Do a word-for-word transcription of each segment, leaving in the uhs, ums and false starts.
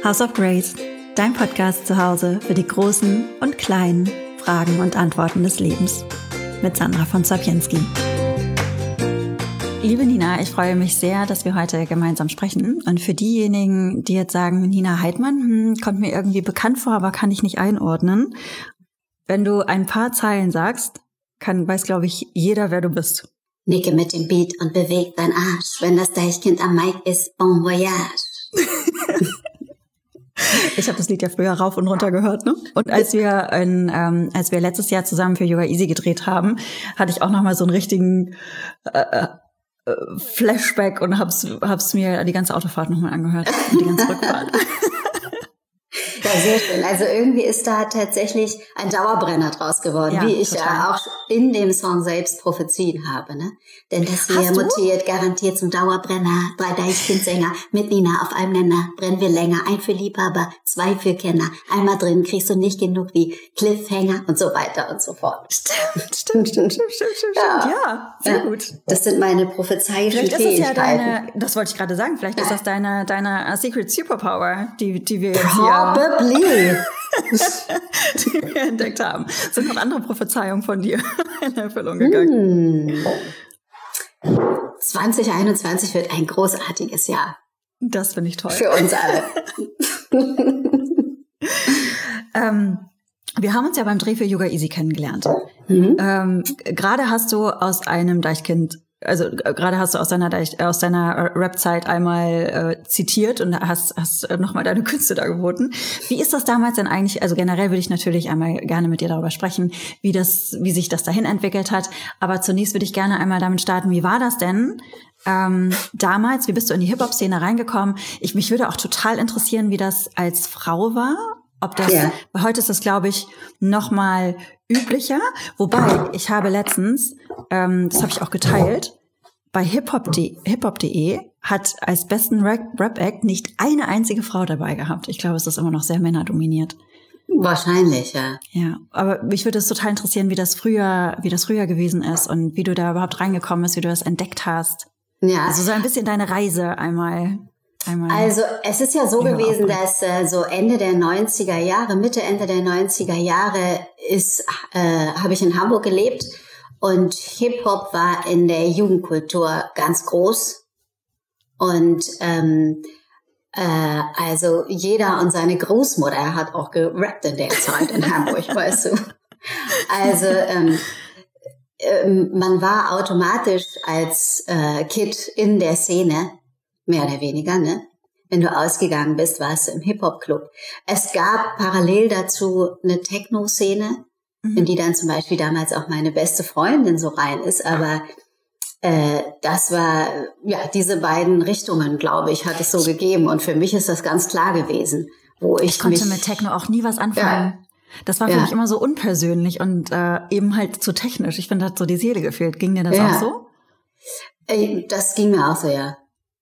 House of Grace, dein Podcast zu Hause für die großen und kleinen Fragen und Antworten des Lebens. Mit Sandra von Sapienski. Liebe Nina, ich freue mich sehr, dass wir heute gemeinsam sprechen. Und für diejenigen, die jetzt sagen, Nina Heidmann, hm, kommt mir irgendwie bekannt vor, aber kann ich nicht einordnen. Wenn du ein paar Zeilen sagst, kann, weiß, glaube ich, jeder, wer du bist. Nicke mit dem Beat und beweg dein Arsch. Wenn das Deichkind am Mic ist, bon voyage. Ich habe das Lied ja früher rauf und runter gehört, ne? Und als wir in, ähm, als wir letztes Jahr zusammen für Yoga Easy gedreht haben, hatte ich auch nochmal so einen richtigen äh, äh, Flashback und hab's, hab's mir die ganze Autofahrt nochmal angehört und die ganze Rückfahrt. Ja, sehr schön. Also irgendwie ist da tatsächlich ein Dauerbrenner draus geworden, ja, wie ich total. ja auch in dem Song selbst prophezien habe. Ne? Denn das hier mutiert garantiert zum Dauerbrenner. Drei Deichkind-Sänger mit Nina auf einem Nenner. Brennen wir länger. Ein für Liebhaber, zwei für Kenner. Einmal drin kriegst du nicht genug wie Cliffhanger und so weiter und so fort. Stimmt, stimmt, stimmt, stimmt, stimmt, stimmt. Ja, ja sehr ja. gut. Das sind meine prophezeischen Vielleicht Fähigkeiten. Ist es ja deine, das wollte ich gerade sagen, vielleicht ist das deine, deine uh, Secret Superpower, die, die wir jetzt Probably. hier... die wir entdeckt haben. Sind noch andere Prophezeiungen von dir in Erfüllung gegangen? Hm. zwanzig einundzwanzig wird ein großartiges Jahr. Das finde ich toll. Für uns alle. ähm, wir haben uns ja beim Dreh für Yoga Easy kennengelernt. Mhm. Ähm, gerade hast du aus einem Deichkind Also gerade hast du aus deiner aus deiner Rap-Zeit einmal äh, zitiert und hast hast nochmal deine Künste da geboten. Wie ist das damals denn eigentlich? Also generell würde ich natürlich einmal gerne mit dir darüber sprechen, wie das, wie sich das dahin entwickelt hat. Aber zunächst würde ich gerne einmal damit starten. Wie war das denn ähm, damals? Wie bist du in die Hip-Hop-Szene reingekommen? Ich mich würde auch total interessieren, wie das als Frau war. Ob das, ja. Heute ist das, glaube ich, noch mal üblicher. Wobei, ich habe letztens, ähm, das habe ich auch geteilt, bei hiphop punkt de hat als besten Rap-Act nicht eine einzige Frau dabei gehabt. Ich glaube, es ist immer noch sehr männerdominiert. Wahrscheinlich, ja. Ja, aber mich würde es total interessieren, wie das früher, wie das früher gewesen ist und wie du da überhaupt reingekommen bist, wie du das entdeckt hast. Ja. Also so ein bisschen deine Reise einmal... Also es ist ja so gewesen, dass äh, so Ende der neunziger Jahre, Mitte, Ende der neunziger Jahre ist, äh, habe ich in Hamburg gelebt und Hip-Hop war in der Jugendkultur ganz groß und ähm, äh, also jeder und seine Großmutter hat auch gerappt in der Zeit in Hamburg, weißt du. Also ähm, ähm, man war automatisch als äh, Kid in der Szene, mehr oder weniger, ne? Wenn du ausgegangen bist, warst du im Hip-Hop-Club. Es gab parallel dazu eine Techno-Szene, mhm. in die dann zum Beispiel damals auch meine beste Freundin so rein ist. Aber äh, das war, ja, diese beiden Richtungen, glaube ich, hat es so gegeben. Und für mich ist das ganz klar gewesen, wo ich Ich konnte mich, mit Techno auch nie was anfangen. Ja. Das war für ja. mich immer so unpersönlich und äh, eben halt zu technisch. Ich finde, da hat so die Seele gefehlt. Ging dir das ja. auch so? Äh, das ging mir auch so, ja.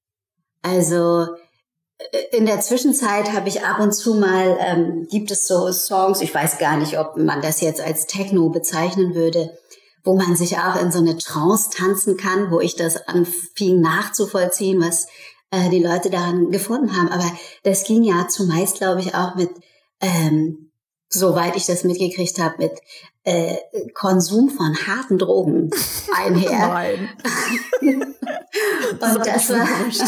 Also in der Zwischenzeit habe ich ab und zu mal, ähm, gibt es so Songs, ich weiß gar nicht, ob man das jetzt als Techno bezeichnen würde, wo man sich auch in so eine Trance tanzen kann, wo ich das anfing nachzuvollziehen, was äh, die Leute daran gefunden haben. Aber das ging ja zumeist, glaube ich, auch mit, ähm, soweit ich das mitgekriegt habe, mit äh, Konsum von harten Drogen einher. Nein. Und das war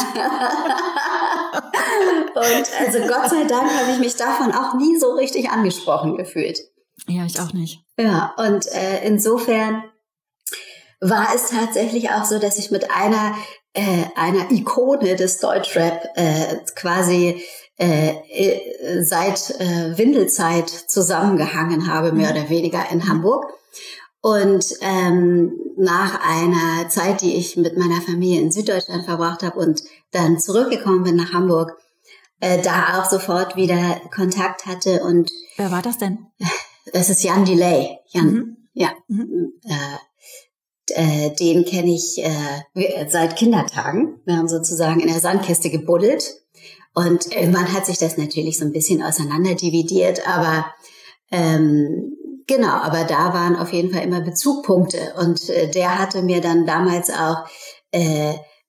und also Gott sei Dank habe ich mich davon auch nie so richtig angesprochen gefühlt. Ja, ich auch nicht. Ja, und äh, insofern war es tatsächlich auch so, dass ich mit einer äh, einer Ikone des Deutschrap äh, quasi äh, seit äh, Windelzeit zusammengehangen habe, mehr oder weniger in Hamburg. Und ähm, nach einer Zeit, die ich mit meiner Familie in Süddeutschland verbracht habe und dann zurückgekommen bin nach Hamburg, äh, da auch sofort wieder Kontakt hatte. Und wer war das denn? Das ist Jan Delay. Jan, mhm. ja. Mhm. Äh, äh, den kenne ich äh, seit Kindertagen. Wir haben sozusagen in der Sandkiste gebuddelt. Und irgendwann hat sich das natürlich so ein bisschen auseinanderdividiert, aber ähm, genau, aber da waren auf jeden Fall immer Bezugpunkte und äh, der hatte mir dann damals auch äh,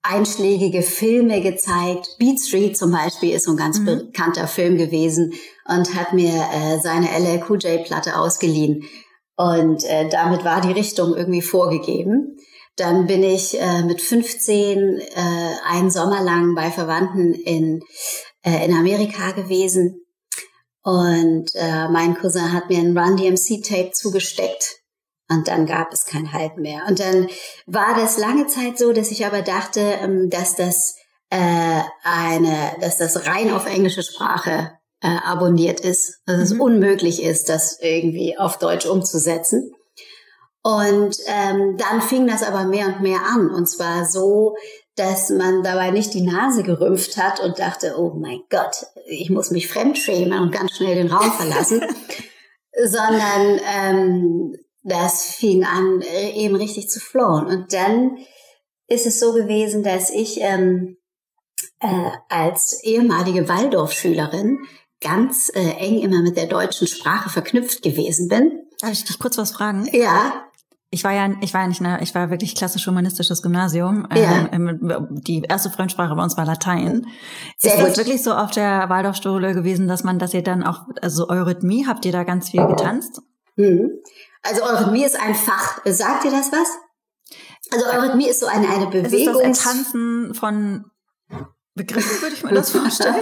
einschlägige Filme gezeigt. Beat Street zum Beispiel ist so ein ganz mhm. bekannter Film gewesen und hat mir äh, seine L L Cool J Platte ausgeliehen. Und äh, damit war die Richtung irgendwie vorgegeben. Dann bin ich äh, mit fünfzehn äh, einen Sommer lang bei Verwandten in, äh, in Amerika gewesen. Und äh, mein Cousin hat mir ein Run D M C Tape zugesteckt. Und dann gab es kein Halt mehr. Und dann war das lange Zeit so, dass ich aber dachte, ähm, dass das äh, eine, dass das rein auf englische Sprache äh, abonniert ist. Dass mhm. es unmöglich ist, das irgendwie auf Deutsch umzusetzen. Und ähm, dann fing das aber mehr und mehr an. Und zwar so, dass man dabei nicht die Nase gerümpft hat und dachte, oh mein Gott, ich muss mich fremdschämen und ganz schnell den Raum verlassen, sondern ähm, das fing an, eben richtig zu flowen. Und dann ist es so gewesen, dass ich ähm, äh, als ehemalige Waldorfschülerin ganz äh, eng immer mit der deutschen Sprache verknüpft gewesen bin. Darf ich dich kurz was fragen? Ja. Ich war ja, ich war ja nicht, ne, ich war wirklich klassisch humanistisches Gymnasium. Ja. Ähm, die erste Fremdsprache bei uns war Latein. Sehr ist gut. das wirklich so auf der Waldorfschule gewesen, dass man, dass ihr dann auch, also Eurythmie, habt ihr da ganz viel getanzt? Mhm. Also Eurythmie ist ein Fach. Sagt ihr das was? Also Eurythmie ist so eine, eine Bewegung. Ist das ein Tanzen von Begriffen, würde ich mir das vorstellen?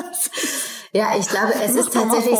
Ja, ich glaube, es ist tatsächlich,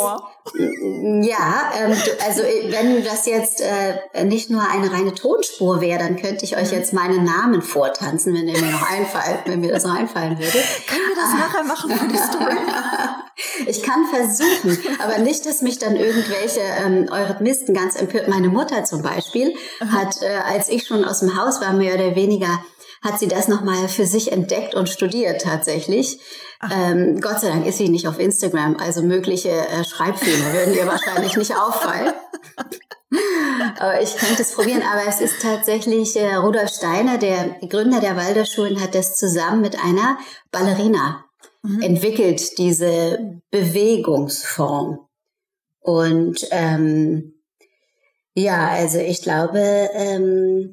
ja, ähm, also wenn das jetzt äh, nicht nur eine reine Tonspur wäre, dann könnte ich euch jetzt meinen Namen vortanzen, wenn ihr mir noch einfallen, wenn mir das noch einfallen würde. Können wir das nachher machen für die Story? Ich kann versuchen, aber nicht, dass mich dann irgendwelche ähm, Eurythmisten ganz empört. Meine Mutter zum Beispiel hat, äh, als ich schon aus dem Haus war, mehr oder weniger, hat sie das nochmal für sich entdeckt und studiert tatsächlich. Ähm, Gott sei Dank ist sie nicht auf Instagram, also mögliche äh, Schreibfehler würden ihr wahrscheinlich nicht auffallen. Aber ich könnte es probieren. Aber es ist tatsächlich äh, Rudolf Steiner, der Gründer der Waldorfschulen, hat das zusammen mit einer Ballerina mhm. entwickelt, diese Bewegungsform. Und ähm, ja, also ich glaube, ähm,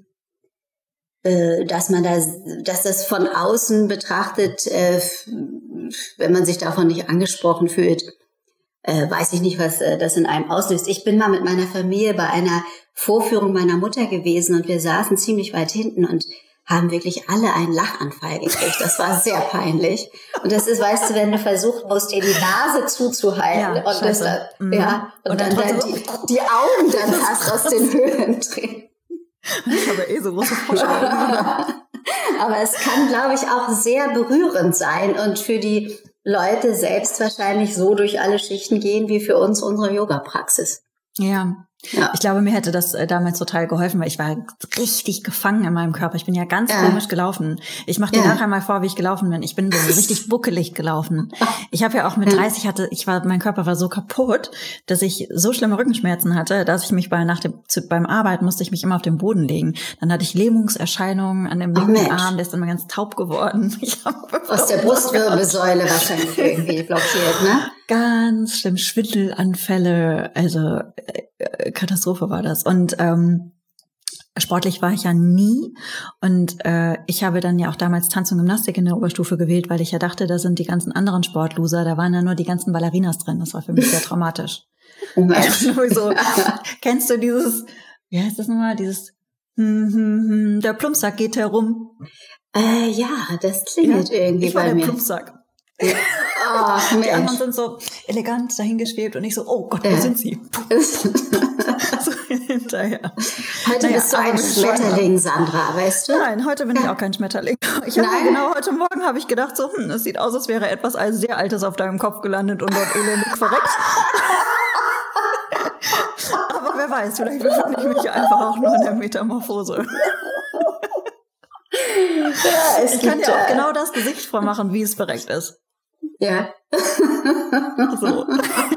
dass man da, dass das von außen betrachtet, äh, wenn man sich davon nicht angesprochen fühlt, äh, weiß ich nicht, was äh, das in einem auslöst. Ich bin mal mit meiner Familie bei einer Vorführung meiner Mutter gewesen und wir saßen ziemlich weit hinten und haben wirklich alle einen Lachanfall gekriegt. Das war sehr peinlich. Und das ist, weißt du, wenn du versuchen musst, dir die Nase zuzuhalten ja, und, das, mhm. ja, und, und dann, dann die, die Augen dann hast aus den Höhlen drehen. Ich habe eh so große Vorstellungen. Aber es kann, glaube ich, auch sehr berührend sein und für die Leute selbst wahrscheinlich so durch alle Schichten gehen, wie für uns unsere Yoga-Praxis. Ja. Ja. Ich glaube, mir hätte das äh, damals total geholfen, weil ich war richtig gefangen in meinem Körper. Ich bin ja ganz ja. komisch gelaufen. Ich mache dir ja. nachher mal vor, wie ich gelaufen bin. Ich bin so richtig buckelig gelaufen. Ich habe ja auch mit dreißig hatte, ich war, mein Körper war so kaputt, dass ich so schlimme Rückenschmerzen hatte, dass ich mich bei nach dem zu, beim Arbeiten musste ich mich immer auf den Boden legen. Dann hatte ich Lähmungserscheinungen an dem linken oh, Arm, der ist dann mal ganz taub geworden. Ich Aus der Brustwirbelsäule wahrscheinlich irgendwie blockiert, ne? Ganz schlimm, Schwindelanfälle, also äh, Katastrophe war das. Und ähm, sportlich war ich ja nie. Und äh, ich habe dann ja auch damals Tanz und Gymnastik in der Oberstufe gewählt, weil ich ja dachte, da sind die ganzen anderen Sportloser, da waren ja nur die ganzen Ballerinas drin. Das war für mich sehr traumatisch. Oh also, so, kennst du dieses, wie heißt das nochmal, dieses hm, hm, hm, der Plumpsack geht herum? Äh, ja, das klingelt ja, irgendwie ich war bei der mir. Plumpsack. Oh, die anderen sind so elegant dahingeschwebt und ich so, oh Gott, wo ja. sind sie? so hinterher. Heute naja, bist du ein Schmetterling, Sandra, weißt du? Nein, heute bin ich auch kein Schmetterling. Ich habe genau heute Morgen habe ich gedacht, so, hm, es sieht aus, als wäre etwas sehr Altes auf deinem Kopf gelandet und dort elendig verreckt. Aber wer weiß, vielleicht befinde ich mich einfach auch nur in der Metamorphose. Ja, es ich kann gibt, ja auch genau das Gesicht vormachen, wie es verreckt ist. Ja. So.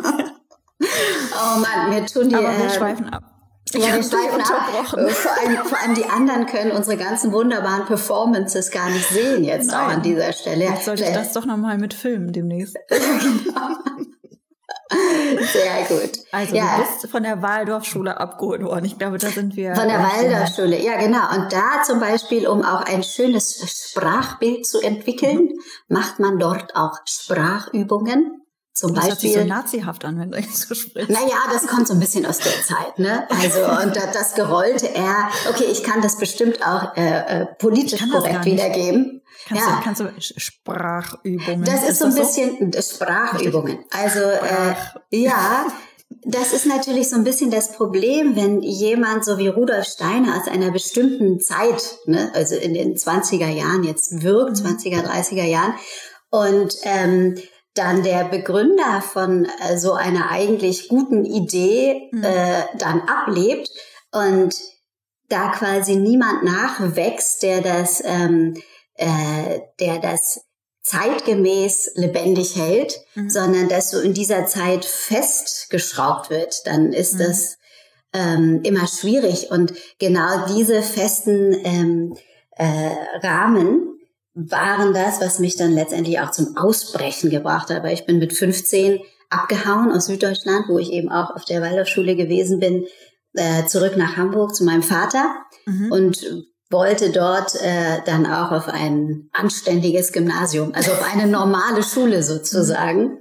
Oh Mann, mir tun die... Aber wir äh, schweifen ab. Ja, wir schweifen ab. Vor allem, vor allem die anderen können unsere ganzen wunderbaren Performances gar nicht sehen jetzt Nein. auch an dieser Stelle. Jetzt sollte ich das doch nochmal mit filmen demnächst. Sehr gut. Also ja. Du bist von der Waldorfschule abgeholt worden. Ich glaube, da sind wir... Von der Waldorfschule, ja genau. Und da zum Beispiel, um auch ein schönes Sprachbild zu entwickeln, mhm. macht man dort auch Sprachübungen. Zum das Beispiel, hört sich so nazihaft an, wenn du jetzt so sprichst. Naja, das kommt so ein bisschen aus der Zeit, ne? Also, und das gerollte R, okay, ich kann das bestimmt auch äh, äh, politisch korrekt wiedergeben. Kannst, ja. du, kannst du Sprachübungen? Das ist, ist so ein das bisschen so? Sprachübungen. Also, äh, ja, das ist natürlich so ein bisschen das Problem, wenn jemand so wie Rudolf Steiner aus einer bestimmten Zeit, ne, also in den zwanziger Jahren jetzt wirkt, zwanziger, dreißiger Jahren, und ähm, dann der Begründer von äh, so einer eigentlich guten Idee mhm. äh, dann ablebt und da quasi niemand nachwächst, der das, ähm, äh, der das zeitgemäß lebendig hält, mhm. sondern dass so in dieser Zeit festgeschraubt wird, dann ist mhm. das ähm, immer schwierig. Und genau diese festen ähm, äh, Rahmen waren das, was mich dann letztendlich auch zum Ausbrechen gebracht hat. Weil ich bin mit fünfzehn abgehauen aus Süddeutschland, wo ich eben auch auf der Waldorfschule gewesen bin, äh, zurück nach Hamburg zu meinem Vater mhm. und wollte dort äh, dann auch auf ein anständiges Gymnasium, also auf eine normale Schule sozusagen, mhm.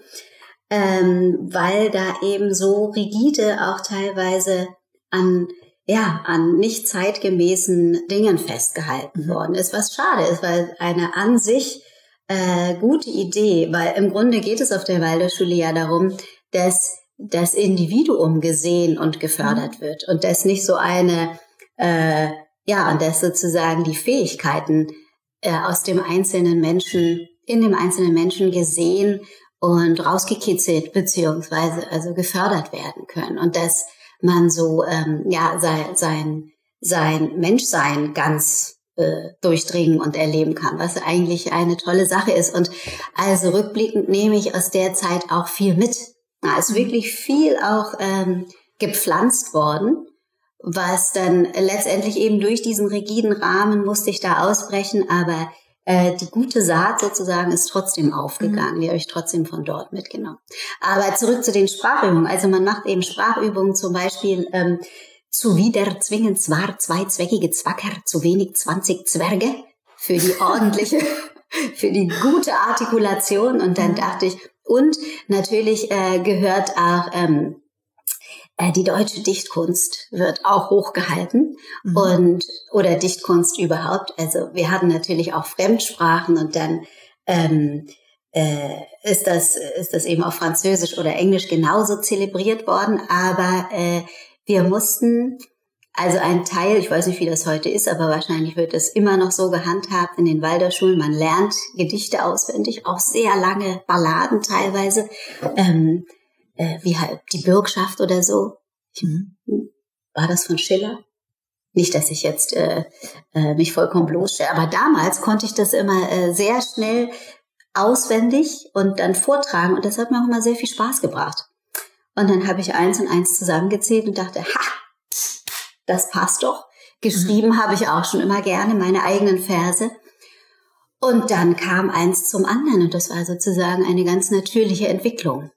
ähm, weil da eben so rigide auch teilweise an ja, an nicht zeitgemäßen Dingen festgehalten mhm. worden ist, was schade ist, weil eine an sich äh, gute Idee, weil im Grunde geht es auf der Waldorfschule ja darum, dass das Individuum gesehen und gefördert mhm. wird und dass nicht so eine, äh, ja, und dass sozusagen die Fähigkeiten äh, aus dem einzelnen Menschen, in dem einzelnen Menschen gesehen und rausgekitzelt beziehungsweise also gefördert werden können und dass man so ähm, ja sein sein sein Menschsein ganz äh, durchdringen und erleben kann, was eigentlich eine tolle Sache ist. Und also rückblickend nehme ich aus der Zeit auch viel mit. Da ist wirklich viel auch ähm, gepflanzt worden, was dann letztendlich eben durch diesen rigiden Rahmen musste ich da ausbrechen, aber äh, die gute Saat sozusagen ist trotzdem aufgegangen. Mhm. Die habe ich trotzdem von dort mitgenommen. Aber zurück zu den Sprachübungen. Also man macht eben Sprachübungen zum Beispiel ähm, zuwider zwingen zwar zweizweckige Zwacker, zu wenig zwanzig Zwerge für die ordentliche, für die gute Artikulation. Und dann dachte ich, und natürlich äh, gehört auch ähm, die deutsche Dichtkunst wird auch hochgehalten mhm. und oder Dichtkunst überhaupt. Also wir hatten natürlich auch Fremdsprachen und dann ähm, äh, ist das ist das eben auf Französisch oder Englisch genauso zelebriert worden. Aber äh, wir mussten also ein Teil, ich weiß nicht, wie das heute ist, aber wahrscheinlich wird es immer noch so gehandhabt in den Waldorfschulen. Man lernt Gedichte auswendig, auch sehr lange Balladen teilweise. Ähm, Äh, wie halt die Bürgschaft oder so. Mhm. War das von Schiller? Nicht, dass ich jetzt äh, äh, mich vollkommen bloßstelle, aber damals konnte ich das immer äh, sehr schnell auswendig und dann vortragen und das hat mir auch immer sehr viel Spaß gebracht. Und dann habe ich eins und eins zusammengezählt und dachte, ha, das passt doch. Geschrieben mhm. habe ich auch schon immer gerne meine eigenen Verse. Und dann kam eins zum anderen und das war sozusagen eine ganz natürliche Entwicklung.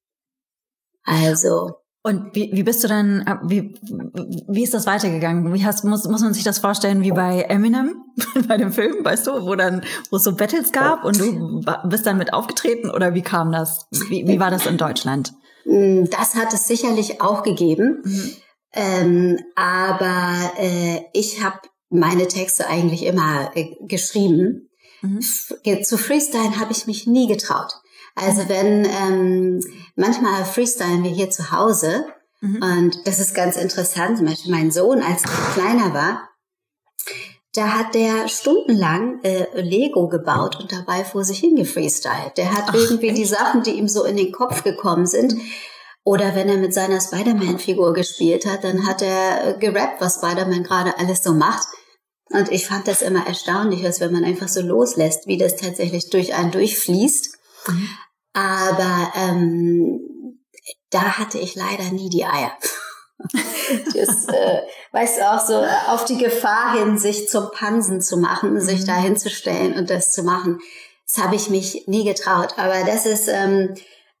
Also. Und wie, wie bist du dann, wie, wie ist das weitergegangen? Wie hast, muss, muss man sich das vorstellen wie bei Eminem, bei dem Film, weißt du, wo dann, wo es so Battles gab und du bist dann mit aufgetreten oder wie kam das? Wie, wie war das in Deutschland? Das hat es sicherlich auch gegeben, mhm. ähm, aber äh, ich habe meine Texte eigentlich immer äh, geschrieben. Mhm. F- zu Freestyle habe ich mich nie getraut. Also wenn, ähm, manchmal freestylen wir hier zu Hause mhm. und das ist ganz interessant, zum Beispiel mein Sohn, als er kleiner war, da hat der stundenlang äh, Lego gebaut und dabei vor sich hingefreestylt. Der hat Ach, irgendwie echt? Die Sachen, die ihm so in den Kopf gekommen sind, oder wenn er mit seiner Spider-Man-Figur gespielt hat, dann hat er äh, gerappt, was Spider-Man gerade alles so macht. Und ich fand das immer erstaunlich, als wenn man einfach so loslässt, wie das tatsächlich durch einen durchfließt. Mhm. Aber ähm, da hatte ich leider nie die Eier. Das, äh, weißt du, auch so auf die Gefahr hin, sich zum Pansen zu machen, mhm. sich da hinzustellen und das zu machen. Das habe ich mich nie getraut. Aber das ist, ähm,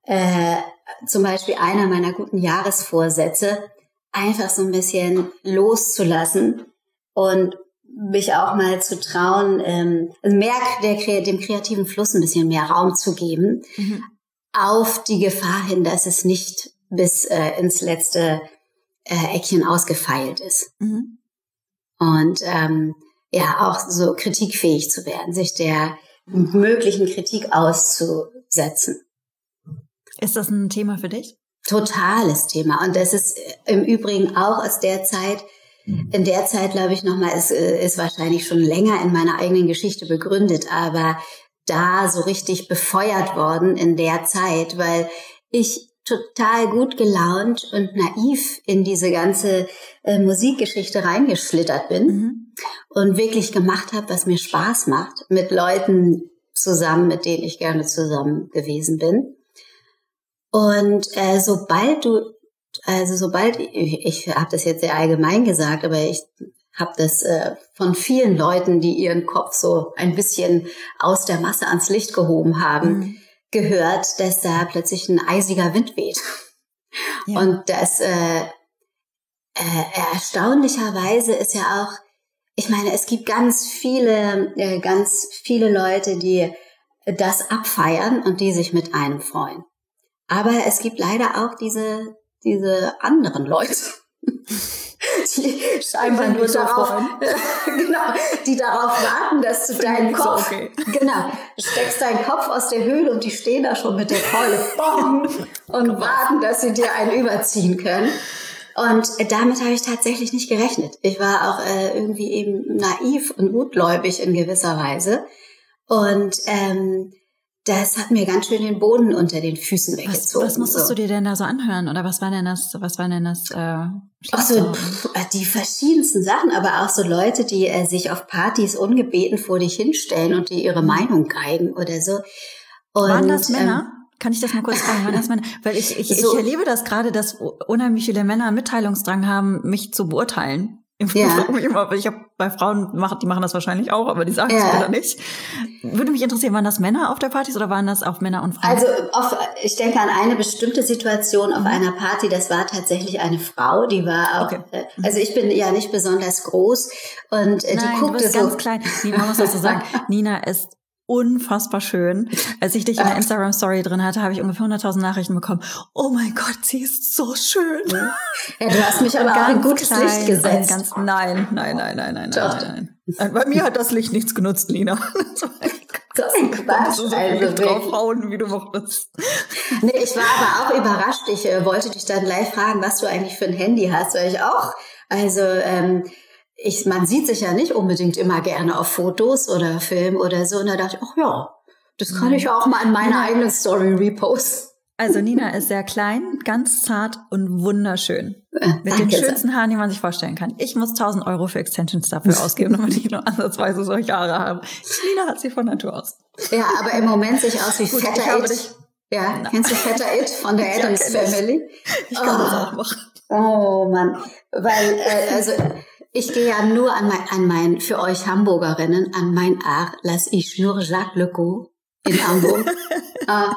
äh, zum Beispiel einer meiner guten Jahresvorsätze, einfach so ein bisschen loszulassen und mich auch mal zu trauen, ähm, mehr der, dem kreativen Fluss ein bisschen mehr Raum zu geben, mhm. auf die Gefahr hin, dass es nicht bis äh, ins letzte äh, Eckchen ausgefeilt ist. Mhm. Und ähm, ja, auch so kritikfähig zu werden, sich der möglichen Kritik auszusetzen. Ist das ein Thema für dich? Totales Thema. Und das ist im Übrigen auch aus der Zeit, in der Zeit, glaube ich, nochmal, ist, ist wahrscheinlich schon länger in meiner eigenen Geschichte begründet, aber da so richtig befeuert worden in der Zeit, weil ich total gut gelaunt und naiv in diese ganze äh, Musikgeschichte reingeschlittert bin mhm. und wirklich gemacht habe, was mir Spaß macht, mit Leuten zusammen, mit denen ich gerne zusammen gewesen bin. Und äh, sobald du, also sobald, ich, ich habe das jetzt sehr allgemein gesagt, aber ich habe das äh, von vielen Leuten, die ihren Kopf so ein bisschen aus der Masse ans Licht gehoben haben, mhm. gehört, dass da plötzlich ein eisiger Wind weht. Ja. Und das äh, äh, erstaunlicherweise ist ja auch, ich meine, es gibt ganz viele, äh, ganz viele Leute, die das abfeiern und die sich mit einem freuen. Aber es gibt leider auch diese, diese anderen Leute, die scheinbar nur darauf, genau, die darauf warten, dass du deinen Kopf, so okay. genau, du steckst deinen Kopf aus der Höhle und die stehen da schon mit der Keule bong, und warten, dass sie dir einen überziehen können. Und damit habe ich tatsächlich nicht gerechnet. Ich war auch äh, irgendwie eben naiv und gutgläubig in gewisser Weise. Und ähm, das hat mir ganz schön den Boden unter den Füßen weggezogen. Was, was musstest so. du dir denn da so anhören? Oder was war denn das, was war denn das? Äh, Ach so, die verschiedensten Sachen, aber auch so Leute, die äh, sich auf Partys ungebeten vor dich hinstellen und die ihre Meinung geigen oder so. Und, waren das Männer? Ähm, Kann ich das mal kurz fragen? Waren das Männer? Weil ich, ich, so, ich erlebe das gerade, dass unheimlich viele Männer Mitteilungsdrang haben, mich zu beurteilen. Ja. Ich habe bei Frauen, die machen das wahrscheinlich auch, aber die sagen es ja. wieder nicht. Würde mich interessieren, waren das Männer auf der Partys oder waren das auch Männer und Frauen? Also auf, ich denke an eine bestimmte Situation auf mhm. einer Party, das war tatsächlich eine Frau, die war auch, okay. also ich bin ja nicht besonders groß und die Nein, guckte du bist so. ganz klein. Nina, muss das so sagen. Nina ist unfassbar schön. Als ich dich in der Instagram-Story drin hatte, habe ich ungefähr hunderttausend Nachrichten bekommen. Oh mein Gott, sie ist so schön. Ja, du hast mich aber auch in gutes klein, Licht gesetzt. Ganz, nein, nein, nein, nein, nein, nein, nein. Bei mir hat das Licht nichts genutzt, Nina. Das ist ein Quatsch. Du so also draufhauen, wie du mochtest. Nee, ich war aber auch überrascht. Ich äh, wollte dich dann gleich fragen, was du eigentlich für ein Handy hast, weil ich auch, also ähm, Ich, man sieht sich ja nicht unbedingt immer gerne auf Fotos oder Film oder so. Und da dachte ich, ach ja, das kann ich auch mal in meiner Nina, eigenen Story reposten. Also Nina ist sehr klein, ganz zart und wunderschön. Ja, mit den schönsten Haaren, die man sich vorstellen kann. Ich muss tausend Euro für Extensions dafür ausgeben, damit ich nur ansatzweise solche Haare habe. Nina hat sie von Natur aus. Ja, aber im Moment sehe ich aus wie Gut, Vetter It. Ja, Na. Kennst du Vetter It von der Addams ja, Family? Ich, ich kann oh. das auch machen. Oh Mann, weil, äh, also... Ich gehe ja nur an mein, an mein, für euch Hamburgerinnen, an mein Art, lasse ich nur Jacques Legault in Hamburg. uh,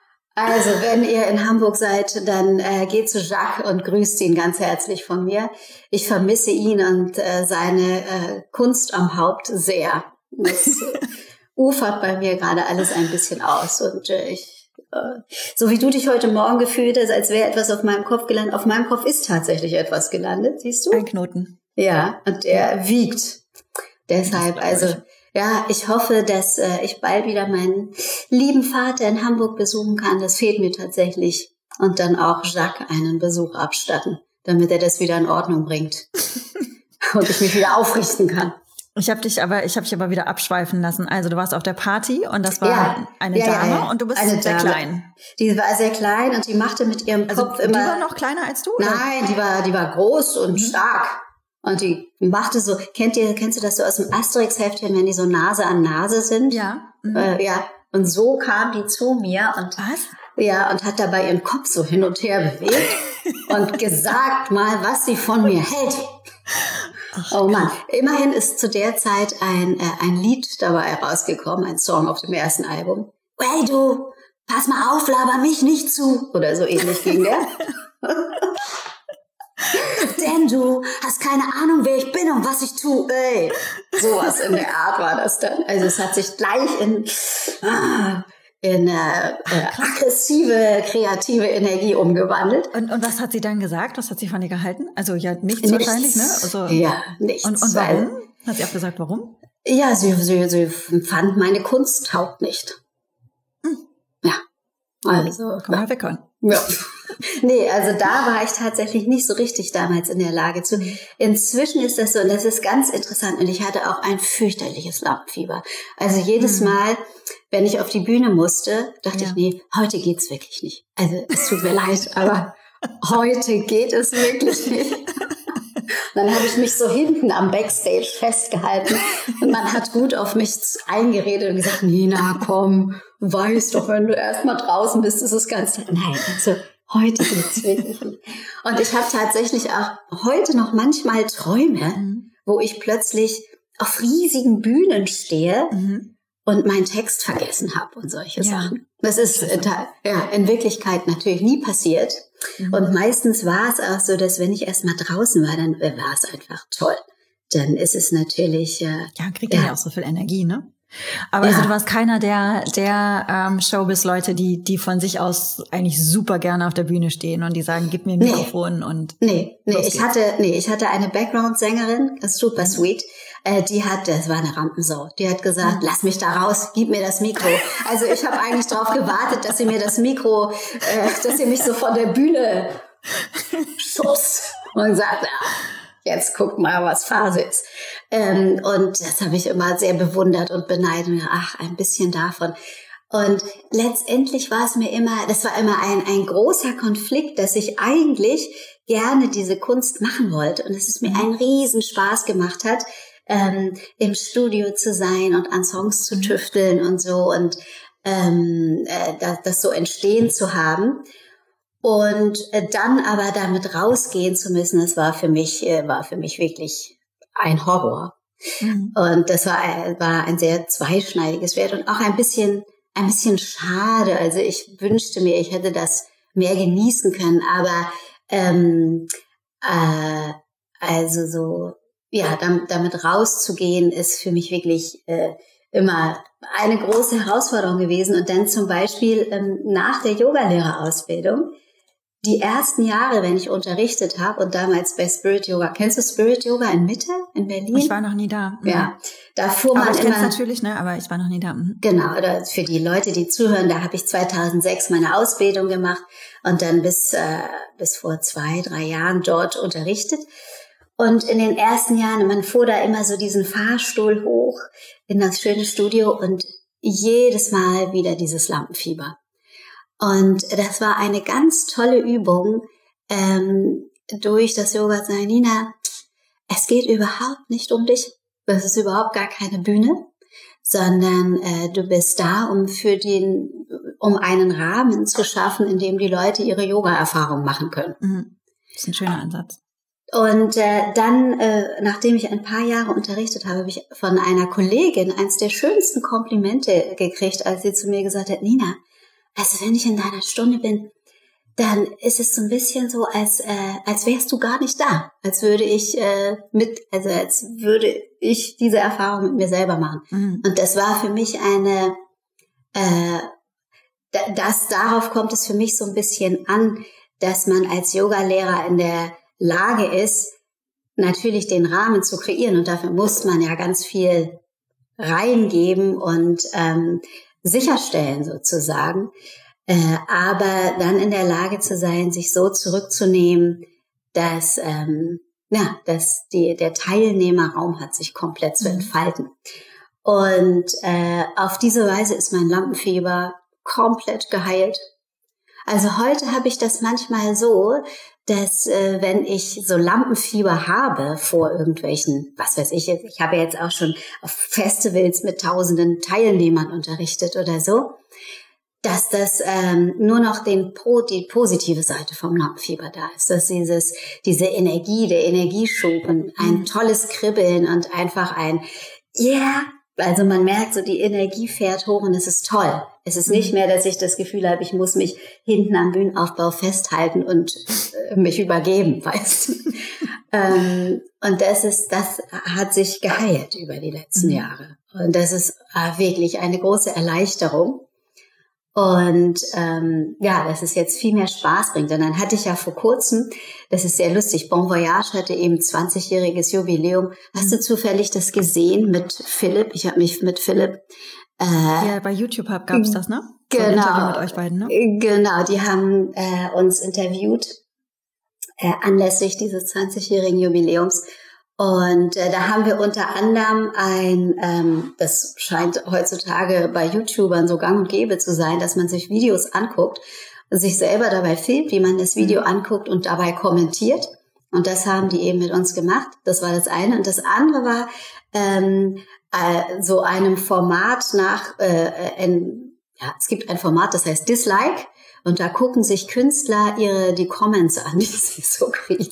also, wenn ihr in Hamburg seid, dann äh, geht zu Jacques und grüßt ihn ganz herzlich von mir. Ich vermisse ihn und äh, seine äh, Kunst am Haupt sehr. Das äh, ufert bei mir gerade alles ein bisschen aus und äh, ich äh, so wie du dich heute Morgen gefühlt hast, als wäre etwas auf meinem Kopf gelandet. Auf meinem Kopf ist tatsächlich etwas gelandet, siehst du? Ein Knoten. Ja, und der wiegt. Deshalb, also, ja, ich hoffe, dass äh, ich bald wieder meinen lieben Vater in Hamburg besuchen kann. Das fehlt mir tatsächlich. Und dann auch Jacques einen Besuch abstatten, damit er das wieder in Ordnung bringt. Und ich mich wieder aufrichten kann. Ich habe dich aber, ich habe dich aber wieder abschweifen lassen. Also du warst auf der Party und das war ja, eine ja, Dame ja, ja. und du bist eine sehr Dame. klein. Die war sehr klein und die machte mit ihrem also Kopf immer. Die war noch kleiner als du? Oder? Nein, die war, die war groß und mhm. stark. Und die machte so, kennt ihr, kennst du das so aus dem Asterix-Heftchen, wenn die so Nase an Nase sind? Ja. Mhm. Äh, ja. Und so kam die zu mir und, was? Ja, und hat dabei ihren Kopf so hin und her bewegt und gesagt mal, was sie von mir hält. Ach, oh Mann, immerhin ist zu der Zeit ein, äh, ein Lied dabei rausgekommen, ein Song auf dem ersten Album. Hey du, pass mal auf, laber mich nicht zu. Oder so ähnlich ging der. Denn du hast keine Ahnung, wer ich bin und was ich tue. Ey, sowas in der Art war das dann. Also es hat sich gleich in, in äh, äh, aggressive, kreative Energie umgewandelt. Und, und was hat sie dann gesagt? Was hat sie von dir gehalten? Also ja, nichts, nichts wahrscheinlich, ne? Also, ja, nichts. Und, und warum? Hat sie auch gesagt, warum? Ja, sie, sie, sie fand, meine Kunst taugt nicht. Hm. Ja, also. Kann man ja weghören. Ja. Nee, also da war ich tatsächlich nicht so richtig damals in der Lage zu. Inzwischen ist das so, und das ist ganz interessant, und ich hatte auch ein fürchterliches Lampenfieber. Also jedes mhm. Mal, wenn ich auf die Bühne musste, dachte ja. ich, nee, heute geht's wirklich nicht. Also es tut mir leid, aber heute geht es wirklich nicht. Dann habe ich mich so hinten am Backstage festgehalten und man hat gut auf mich eingeredet und gesagt, Nina, komm, weißt doch, wenn du erst mal draußen bist, ist es ganz... Nein, also heute geht's wirklich nicht. Und ich habe tatsächlich auch heute noch manchmal Träume, mhm. wo ich plötzlich auf riesigen Bühnen stehe mhm. und meinen Text vergessen habe und solche ja. Sachen. Das ist äh, ja in Wirklichkeit natürlich nie passiert. Mhm. Und meistens war es auch so, dass wenn ich erst mal draußen war, dann äh, war es einfach toll. Dann ist es natürlich... Äh, ja, kriegt ja. ja auch so viel Energie, ne? Aber ja. also du warst keiner der der ähm, Showbiz-Leute, die die von sich aus eigentlich super gerne auf der Bühne stehen und die sagen, gib mir ein Mikrofon nee. und nee, nee, ich hatte nee, ich hatte eine Background-Sängerin, das ist super mhm. sweet. Äh, die hat, das war eine Rampensau. Die hat gesagt, mhm. lass mich da raus, gib mir das Mikro. Also ich habe eigentlich darauf gewartet, dass sie mir das Mikro, äh, dass sie mich so von der Bühne schubst und sagt, ja, jetzt guck mal, was Phase ist. Ähm, und das habe ich immer sehr bewundert und beneidet. Ach, ein bisschen davon. Und letztendlich war es mir immer, das war immer ein, ein großer Konflikt, dass ich eigentlich gerne diese Kunst machen wollte. Und dass es mir einen riesen Spaß gemacht hat, ähm, im Studio zu sein und an Songs zu tüfteln und so und ähm, äh, das, das so entstehen zu haben. Und äh, dann aber damit rausgehen zu müssen, das war für mich, äh, war für mich wirklich ein Horror. Mhm. Und das war, war ein sehr zweischneidiges Schwert und auch ein bisschen, ein bisschen schade. Also ich wünschte mir, ich hätte das mehr genießen können, aber ähm, äh, also so, ja, damit, damit rauszugehen, ist für mich wirklich äh, immer eine große Herausforderung gewesen. Und dann zum Beispiel ähm, nach der Yogalehrerausbildung, die ersten Jahre, wenn ich unterrichtet habe und damals bei Spirit Yoga, kennst du Spirit Yoga in Mitte, in Berlin? Ich war noch nie da. Mhm. Ja, da fuhr aber man ich immer... natürlich, ne? Aber ich war noch nie da. Mhm. Genau, oder für die Leute, die zuhören, da habe ich zweitausendsechs meine Ausbildung gemacht und dann bis äh, bis vor zwei, drei Jahren dort unterrichtet. Und in den ersten Jahren, man fuhr da immer so diesen Fahrstuhl hoch in das schöne Studio und jedes Mal wieder dieses Lampenfieber. Und das war eine ganz tolle Übung, ähm, durch das Yoga zu sagen, Nina, es geht überhaupt nicht um dich. Das ist überhaupt gar keine Bühne, sondern äh, du bist da, um für den, um einen Rahmen zu schaffen, in dem die Leute ihre Yoga-Erfahrung machen können. Mhm. Das ist ein schöner Ansatz. Und äh, dann, äh, nachdem ich ein paar Jahre unterrichtet habe, habe ich von einer Kollegin eines der schönsten Komplimente gekriegt, als sie zu mir gesagt hat, Nina, also wenn ich in deiner Stunde bin, dann ist es so ein bisschen so, als äh, als wärst du gar nicht da, als würde ich äh, mit, also als würde ich diese Erfahrung mit mir selber machen. Mhm. Und das war für mich eine, äh, das darauf kommt es für mich so ein bisschen an, dass man als Yogalehrer in der Lage ist, natürlich den Rahmen zu kreieren und dafür muss man ja ganz viel reingeben und ähm, sicherstellen sozusagen, äh, aber dann in der Lage zu sein, sich so zurückzunehmen, dass ähm, ja, dass die, der Teilnehmerraum hat, sich komplett zu entfalten. Und äh, auf diese Weise ist mein Lampenfieber komplett geheilt. Also heute habe ich das manchmal so, dass äh, wenn ich so Lampenfieber habe vor irgendwelchen, was weiß ich, ich habe jetzt auch schon auf Festivals mit tausenden Teilnehmern unterrichtet oder so, dass das ähm, nur noch den die positive Seite vom Lampenfieber da ist, dass dieses diese Energie, der Energieschub und ein tolles Kribbeln und einfach ein Yeah, also man merkt so, die Energie fährt hoch und es ist toll. Es ist nicht mehr, dass ich das Gefühl habe, ich muss mich hinten am Bühnenaufbau festhalten und äh, mich übergeben, weißt du. ähm, und das ist, das hat sich geheilt über die letzten mhm. Jahre. Und das ist äh, wirklich eine große Erleichterung. Und ähm, ja, dass es jetzt viel mehr Spaß bringt. Und dann hatte ich ja vor kurzem, das ist sehr lustig, Bon Voyage hatte eben zwanzigjähriges Jubiläum. Hast du zufällig das gesehen mit Philipp? Ich habe mich mit Philipp... Äh, ja, bei YouTube gab es das, ne? So genau. ein Interview mit euch beiden, ne? Genau, die haben äh, uns interviewt äh, anlässlich dieses zwanzigjährigen Jubiläums. Und äh, da haben wir unter anderem ein, ähm, das scheint heutzutage bei YouTubern so gang und gäbe zu sein, dass man sich Videos anguckt und sich selber dabei filmt, wie man das Video anguckt und dabei kommentiert. Und das haben die eben mit uns gemacht. Das war das eine. Und das andere war ähm, äh, so einem Format nach, äh, ein, ja, es gibt ein Format, das heißt Dislike. Und da gucken sich Künstler ihre die Comments an, die sie so kriegen.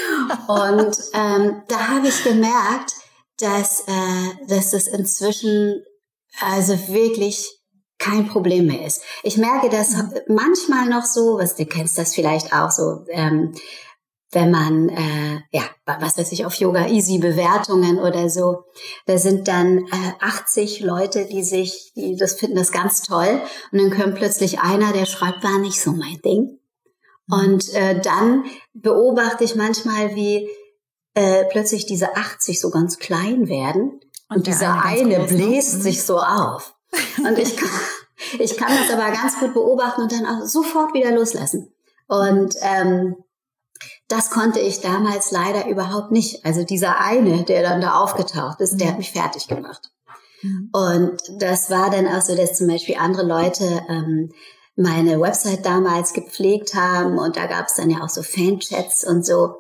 Und ähm, da habe ich gemerkt, dass, äh, dass das inzwischen also wirklich kein Problem mehr ist. Ich merke das manchmal noch so, was du kennst das vielleicht auch so, ähm, wenn man, äh, ja, was weiß ich, auf Yoga Easy Bewertungen oder so, da sind dann äh, achtzig Leute, die sich, die das finden das ganz toll, und dann kommt plötzlich einer, der schreibt, war nicht so mein Ding. Und äh, dann beobachte ich manchmal, wie äh, plötzlich diese achtzig so ganz klein werden und, und dieser eine, eine bläst mhm. sich so auf. Und ich kann, ich kann das aber ganz gut beobachten und dann auch sofort wieder loslassen. Und ähm, das konnte ich damals leider überhaupt nicht. Also dieser eine, der dann da aufgetaucht ist, der hat mich fertig gemacht. Mhm. Und das war dann auch so, dass zum Beispiel andere Leute ähm, meine Website damals gepflegt haben, und da gab es dann ja auch so Fanchats und so.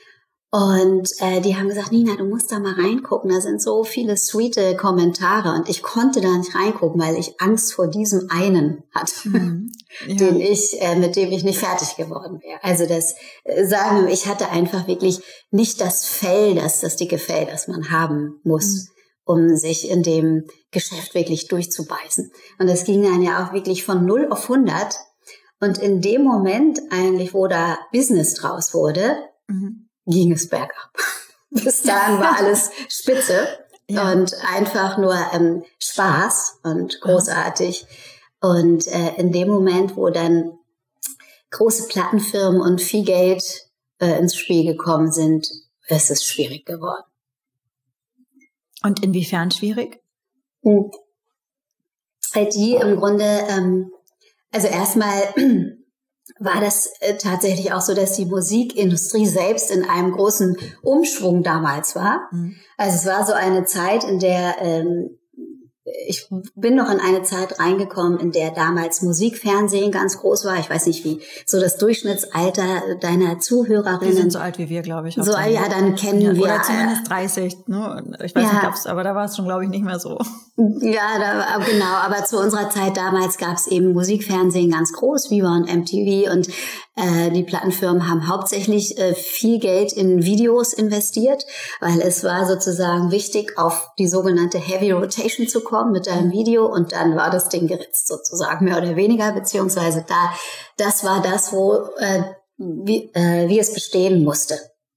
Und äh, die haben gesagt, Nina, du musst da mal reingucken, da sind so viele sweete Kommentare, und ich konnte da nicht reingucken, weil ich Angst vor diesem einen hatte, mhm. ja. den ich, äh, mit dem ich nicht fertig geworden wäre. Also das äh, sagen, ich hatte einfach wirklich nicht das Fell, das das dicke Fell, das man haben muss, mhm. um sich in dem Geschäft wirklich durchzubeißen. Und das ging dann ja auch wirklich von null auf hundert. Und in dem Moment eigentlich, wo da Business draus wurde, mhm. ging es bergab. Bis dahin war alles spitze ja. und einfach nur ähm, Spaß und großartig. Ja. Und äh, in dem Moment, wo dann große Plattenfirmen und viel Geld äh, ins Spiel gekommen sind, ist es schwierig geworden. Und inwiefern schwierig? Und die im Grunde, ähm, also erstmal war das äh, tatsächlich auch so, dass die Musikindustrie selbst in einem großen Umschwung damals war. Mhm. Also es war so eine Zeit, in der ähm, ich bin noch in eine Zeit reingekommen, in der damals Musikfernsehen ganz groß war. Ich weiß nicht, wie so das Durchschnittsalter deiner Zuhörerinnen. Die sind so alt wie wir, glaube ich. So, ja, dann kennen ja, wir. Oder zumindest dreißig, ne? Ich weiß ja. nicht, ob's, aber da war es schon, glaube ich, nicht mehr so. Ja, da, genau. Aber zu unserer Zeit damals gab es eben Musikfernsehen ganz groß, Viva und M T V. Und äh, die Plattenfirmen haben hauptsächlich äh, viel Geld in Videos investiert, weil es war sozusagen wichtig, auf die sogenannte Heavy Rotation zu kommen mit einem Video, und dann war das Ding geritzt sozusagen, mehr oder weniger, beziehungsweise da, das war das, wo äh, wie, äh, wie es bestehen musste.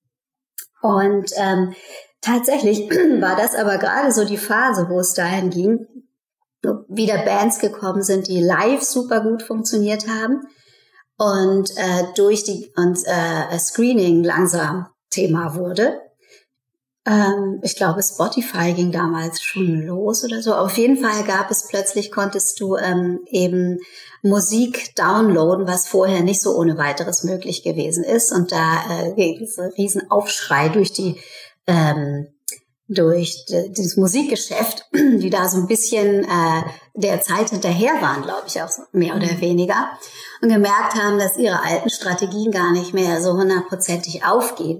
Und ähm, tatsächlich war das aber gerade so die Phase, wo es dahin ging, wieder Bands gekommen sind, die live super gut funktioniert haben und äh, durch die und äh, Screening langsam Thema wurde. Ähm, ich glaube, Spotify ging damals schon los oder so. Auf jeden Fall gab es plötzlich, konntest du ähm, eben Musik downloaden, was vorher nicht so ohne weiteres möglich gewesen ist. Und da äh, ging es ein riesen Aufschrei durch die ähm, durch das Musikgeschäft, die da so ein bisschen äh, der Zeit hinterher waren, glaube ich, auch so, mehr oder weniger, und gemerkt haben, dass ihre alten Strategien gar nicht mehr so hundertprozentig aufgehen.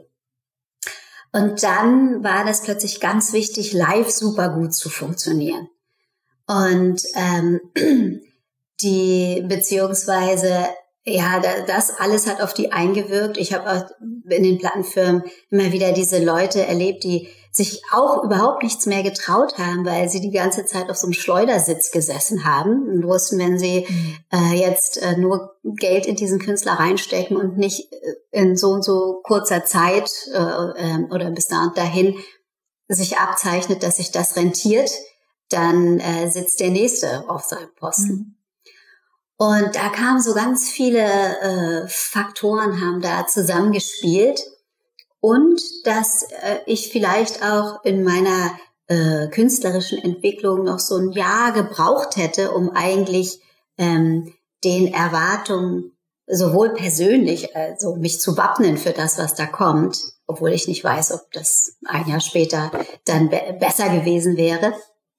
Und dann war das plötzlich ganz wichtig, live super gut zu funktionieren. Und ähm, die, beziehungsweise Ja, das alles hat auf die eingewirkt. Ich habe auch in den Plattenfirmen immer wieder diese Leute erlebt, die sich auch überhaupt nichts mehr getraut haben, weil sie die ganze Zeit auf so einem Schleudersitz gesessen haben und wussten, wenn sie mhm. äh, jetzt äh, nur Geld in diesen Künstler reinstecken und nicht in so und so kurzer Zeit äh, äh, oder bis da und dahin sich abzeichnet, dass sich das rentiert, dann äh, sitzt der Nächste auf seinem Posten. Mhm. Und da kamen so ganz viele äh, Faktoren, haben da zusammengespielt. Und dass äh, ich vielleicht auch in meiner äh, künstlerischen Entwicklung noch so ein Jahr gebraucht hätte, um eigentlich ähm, den Erwartungen sowohl persönlich, also mich zu wappnen für das, was da kommt, obwohl ich nicht weiß, ob das ein Jahr später dann be- besser gewesen wäre.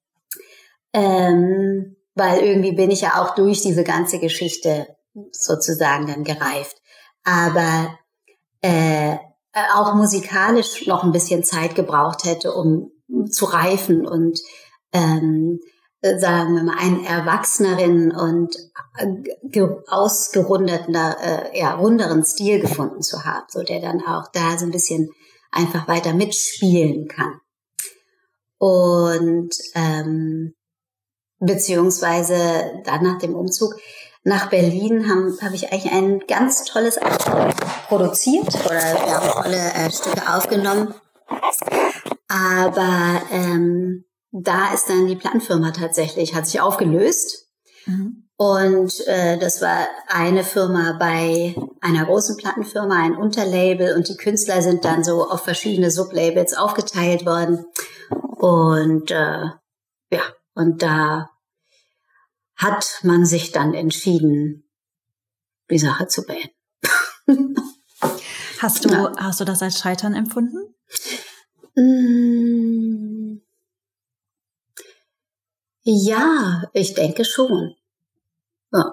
Ähm, Weil irgendwie bin ich ja auch durch diese ganze Geschichte sozusagen dann gereift. Aber äh, auch musikalisch noch ein bisschen Zeit gebraucht hätte, um zu reifen und ähm, sagen wir mal einen erwachseneren und ge- ausgerundeter, äh, ja, runderen Stil gefunden zu haben, so der dann auch da so ein bisschen einfach weiter mitspielen kann. Und ähm, beziehungsweise dann nach dem Umzug nach Berlin habe hab ich eigentlich ein ganz tolles Album produziert oder ja, tolle äh, Stücke aufgenommen. Aber ähm, da ist dann die Plattenfirma tatsächlich, hat sich aufgelöst. Mhm. Und äh, das war eine Firma bei einer großen Plattenfirma, ein Unterlabel. Und die Künstler sind dann so auf verschiedene Sublabels aufgeteilt worden. Und äh, ja, und da hat man sich dann entschieden, die Sache zu beenden. Hast du, ja. hast du das als Scheitern empfunden? Mm, ja, ich denke schon. Ja.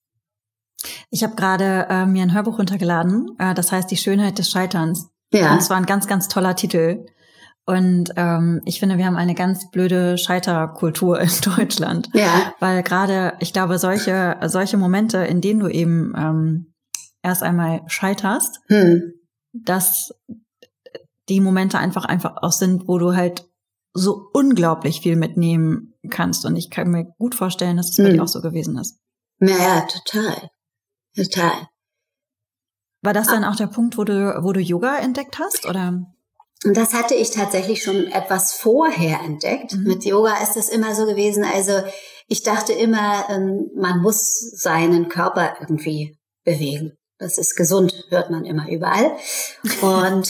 Ich habe gerade äh, mir ein Hörbuch runtergeladen, äh, das heißt Die Schönheit des Scheiterns. Ja. Und es war ein ganz, ganz toller Titel. Und ähm, ich finde, wir haben eine ganz blöde Scheiterkultur in Deutschland. Ja. Weil gerade, ich glaube, solche solche Momente, in denen du eben ähm, erst einmal scheiterst, hm. dass die Momente einfach einfach auch sind, wo du halt so unglaublich viel mitnehmen kannst. Und ich kann mir gut vorstellen, dass es hm. bei dir auch so gewesen ist. Ja, ja, total. Total. War das dann auch der Punkt, wo du wo du Yoga entdeckt hast, oder? Und das hatte ich tatsächlich schon etwas vorher entdeckt. Mhm. Mit Yoga ist es immer so gewesen, also ich dachte immer, man muss seinen Körper irgendwie bewegen. Das ist gesund, hört man immer überall. Und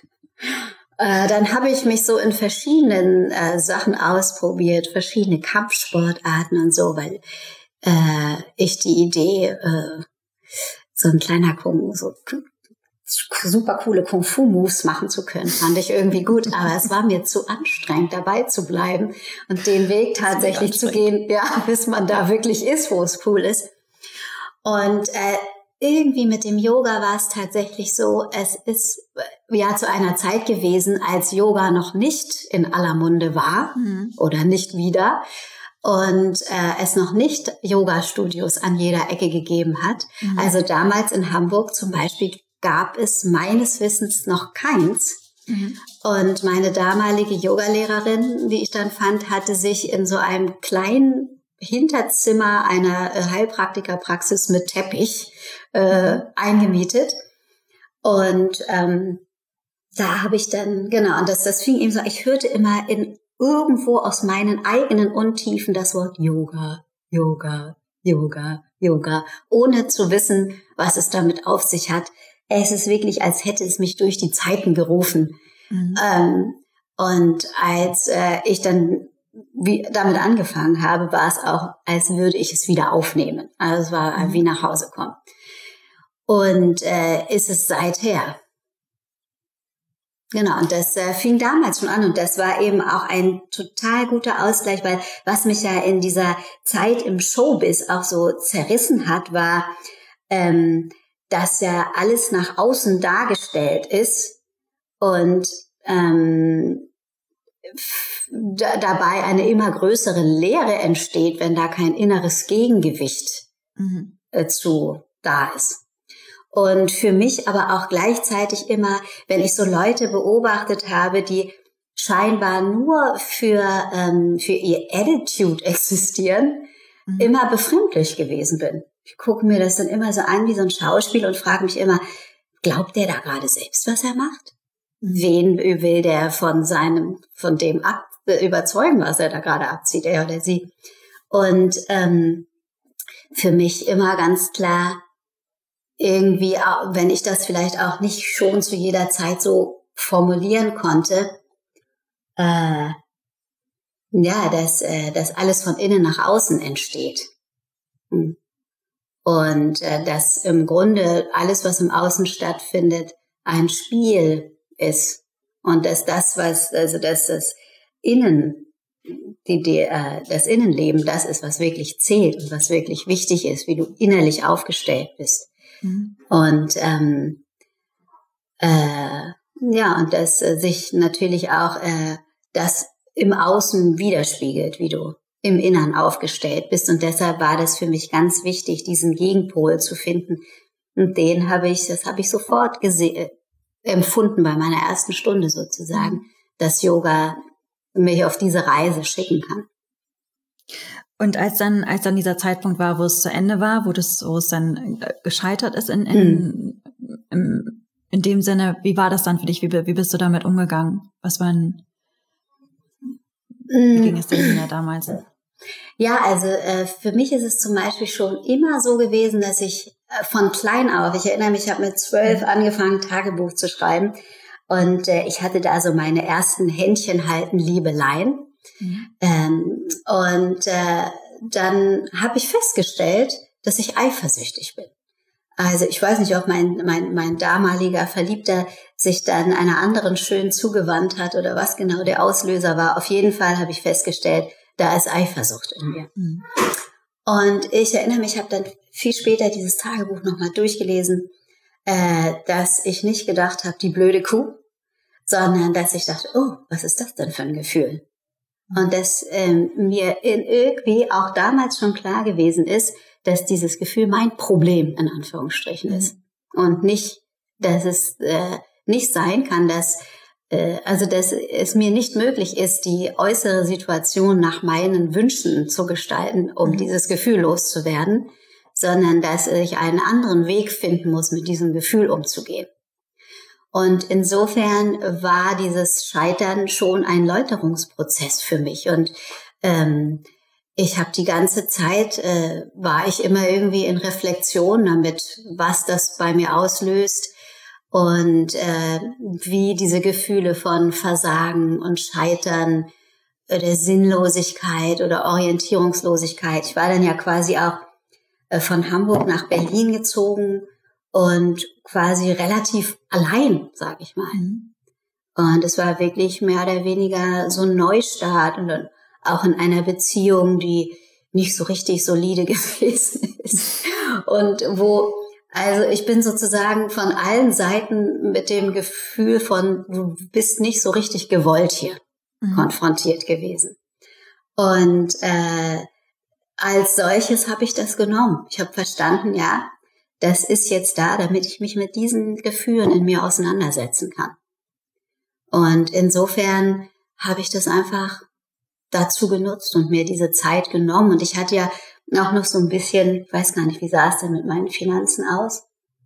äh, dann habe ich mich so in verschiedenen äh, Sachen ausprobiert, verschiedene Kampfsportarten und so, weil äh, ich die Idee, äh, so ein kleiner Kung, so super coole Kung-Fu-Moves machen zu können, fand ich irgendwie gut, aber es war mir zu anstrengend, dabei zu bleiben und den Weg tatsächlich zu gehen, ja, bis man da wirklich ist, wo es cool ist. Und äh, irgendwie mit dem Yoga war es tatsächlich so, es ist ja zu einer Zeit gewesen, als Yoga noch nicht in aller Munde war mhm. oder nicht wieder und äh, es noch nicht Yoga-Studios an jeder Ecke gegeben hat. Mhm. Also damals in Hamburg zum Beispiel gab es meines Wissens noch keins. Mhm. Und meine damalige Yogalehrerin, die ich dann fand, hatte sich in so einem kleinen Hinterzimmer einer äh, Heilpraktikerpraxis mit Teppich äh, eingemietet. Und ähm, da habe ich dann, genau, und das, das fing eben so, ich hörte immer in irgendwo aus meinen eigenen Untiefen das Wort Yoga, Yoga, Yoga, Yoga, ohne zu wissen, was es damit auf sich hat. Es ist wirklich, als hätte es mich durch die Zeiten gerufen. Mhm. Ähm, und als äh, ich dann wie, damit angefangen habe, war es auch, als würde ich es wieder aufnehmen. Also es war mhm. wie nach Hause kommen. Und äh, ist es seither. Genau, und das äh, fing damals schon an. Und das war eben auch ein total guter Ausgleich, weil was mich ja in dieser Zeit im Showbiz auch so zerrissen hat, war, ähm, dass ja alles nach außen dargestellt ist und ähm, d- dabei eine immer größere Leere entsteht, wenn da kein inneres Gegengewicht mhm. äh, zu da ist. Und für mich aber auch gleichzeitig immer, wenn ich so Leute beobachtet habe, die scheinbar nur für, ähm, für ihr Attitude existieren, mhm. immer befremdlich gewesen bin. Ich gucke mir das dann immer so an wie so ein Schauspiel und frage mich immer, glaubt der da gerade selbst, was er macht? Wen will der von seinem, von dem ab, überzeugen, was er da gerade abzieht, er oder sie? Und ähm, für mich immer ganz klar, irgendwie, wenn ich das vielleicht auch nicht schon zu jeder Zeit so formulieren konnte, äh, ja, dass, äh, dass alles von innen nach außen entsteht. Hm. Und äh, dass im Grunde alles, was im Außen stattfindet, ein Spiel ist. Und dass das, was, also dass das Innen, die, die, äh, das Innenleben, das ist, was wirklich zählt und was wirklich wichtig ist, wie du innerlich aufgestellt bist. Mhm. Und ähm, äh, ja, und dass äh, sich natürlich auch äh, das im Außen widerspiegelt, wie du im Innern aufgestellt bist. Und deshalb war das für mich ganz wichtig, diesen Gegenpol zu finden. Und den habe ich, das habe ich sofort gesehen, empfunden bei meiner ersten Stunde sozusagen, mhm. dass Yoga mich auf diese Reise schicken kann. Und als dann, als dann dieser Zeitpunkt war, wo es zu Ende war, wo das, wo es dann gescheitert ist in, in, mhm. in, in dem Sinne, wie war das dann für dich? Wie, wie bist du damit umgegangen? Was waren, wie ging es dir damals? Ja, also äh, für mich ist es zum Beispiel schon immer so gewesen, dass ich äh, von klein auf, ich erinnere mich, ich habe mit zwölf angefangen, Tagebuch zu schreiben und äh, ich hatte da so meine ersten Händchen halten Liebeleien. Mhm. Ähm, und äh, dann habe ich festgestellt, dass ich eifersüchtig bin. Also ich weiß nicht, ob mein, mein, mein damaliger Verliebter sich dann einer anderen schön zugewandt hat oder was genau der Auslöser war. Auf jeden Fall habe ich festgestellt, da ist Eifersucht in mir. Mhm. Und ich erinnere mich, ich habe dann viel später dieses Tagebuch nochmal durchgelesen, äh, dass ich nicht gedacht habe, die blöde Kuh, sondern dass ich dachte, oh, was ist das denn für ein Gefühl? Und dass ähm, mir in irgendwie auch damals schon klar gewesen ist, dass dieses Gefühl mein Problem in Anführungsstrichen mhm. ist. Und nicht, dass es äh, nicht sein kann, dass äh, also dass es mir nicht möglich ist, die äußere Situation nach meinen Wünschen zu gestalten, um mhm. dieses Gefühl loszuwerden, sondern dass ich einen anderen Weg finden muss, mit diesem Gefühl umzugehen. Und insofern war dieses Scheitern schon ein Läuterungsprozess für mich. Und ähm, ich habe die ganze Zeit, äh, war ich immer irgendwie in Reflexion damit, was das bei mir auslöst und äh, wie diese Gefühle von Versagen und Scheitern oder Sinnlosigkeit oder Orientierungslosigkeit. Ich war dann ja quasi auch äh, von Hamburg nach Berlin gezogen und quasi relativ allein, sag ich mal. Mhm. Und es war wirklich mehr oder weniger so ein Neustart und dann auch in einer Beziehung, die nicht so richtig solide gewesen ist. Und wo, also ich bin sozusagen von allen Seiten mit dem Gefühl von, du bist nicht so richtig gewollt hier, mhm. konfrontiert gewesen. Und äh, als solches habe ich das genommen. Ich habe verstanden, ja, das ist jetzt da, damit ich mich mit diesen Gefühlen in mir auseinandersetzen kann. Und insofern habe ich das einfach dazu genutzt und mir diese Zeit genommen. Und ich hatte ja auch noch so ein bisschen, ich weiß gar nicht, wie sah es denn mit meinen Finanzen aus?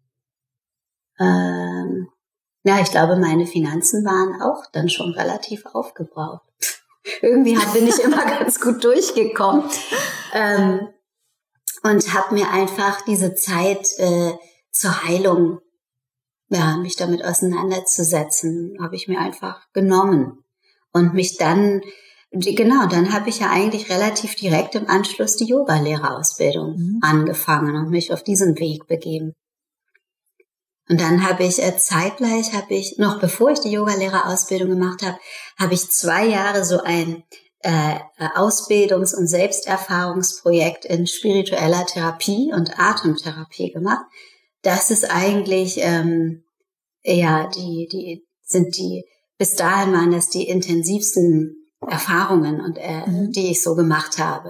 Ähm, ja, ich glaube, meine Finanzen waren auch dann schon relativ aufgebraucht. Irgendwie bin ich immer ganz gut durchgekommen. Ähm, Und habe mir einfach diese Zeit äh, zur Heilung, ja, mich damit auseinanderzusetzen, habe ich mir einfach genommen. Und mich dann, genau, dann habe ich ja eigentlich relativ direkt im Anschluss die Yogalehrerausbildung mhm. angefangen und mich auf diesen Weg begeben. Und dann habe ich äh, zeitgleich, habe ich, noch bevor ich die Yogalehrerausbildung gemacht habe, habe ich zwei Jahre so ein Äh, Ausbildungs- und Selbsterfahrungsprojekt in spiritueller Therapie und Atemtherapie gemacht. Das ist eigentlich, ähm, ja, die, die sind die, bis dahin waren das die intensivsten Erfahrungen und äh, mhm. die ich so gemacht habe.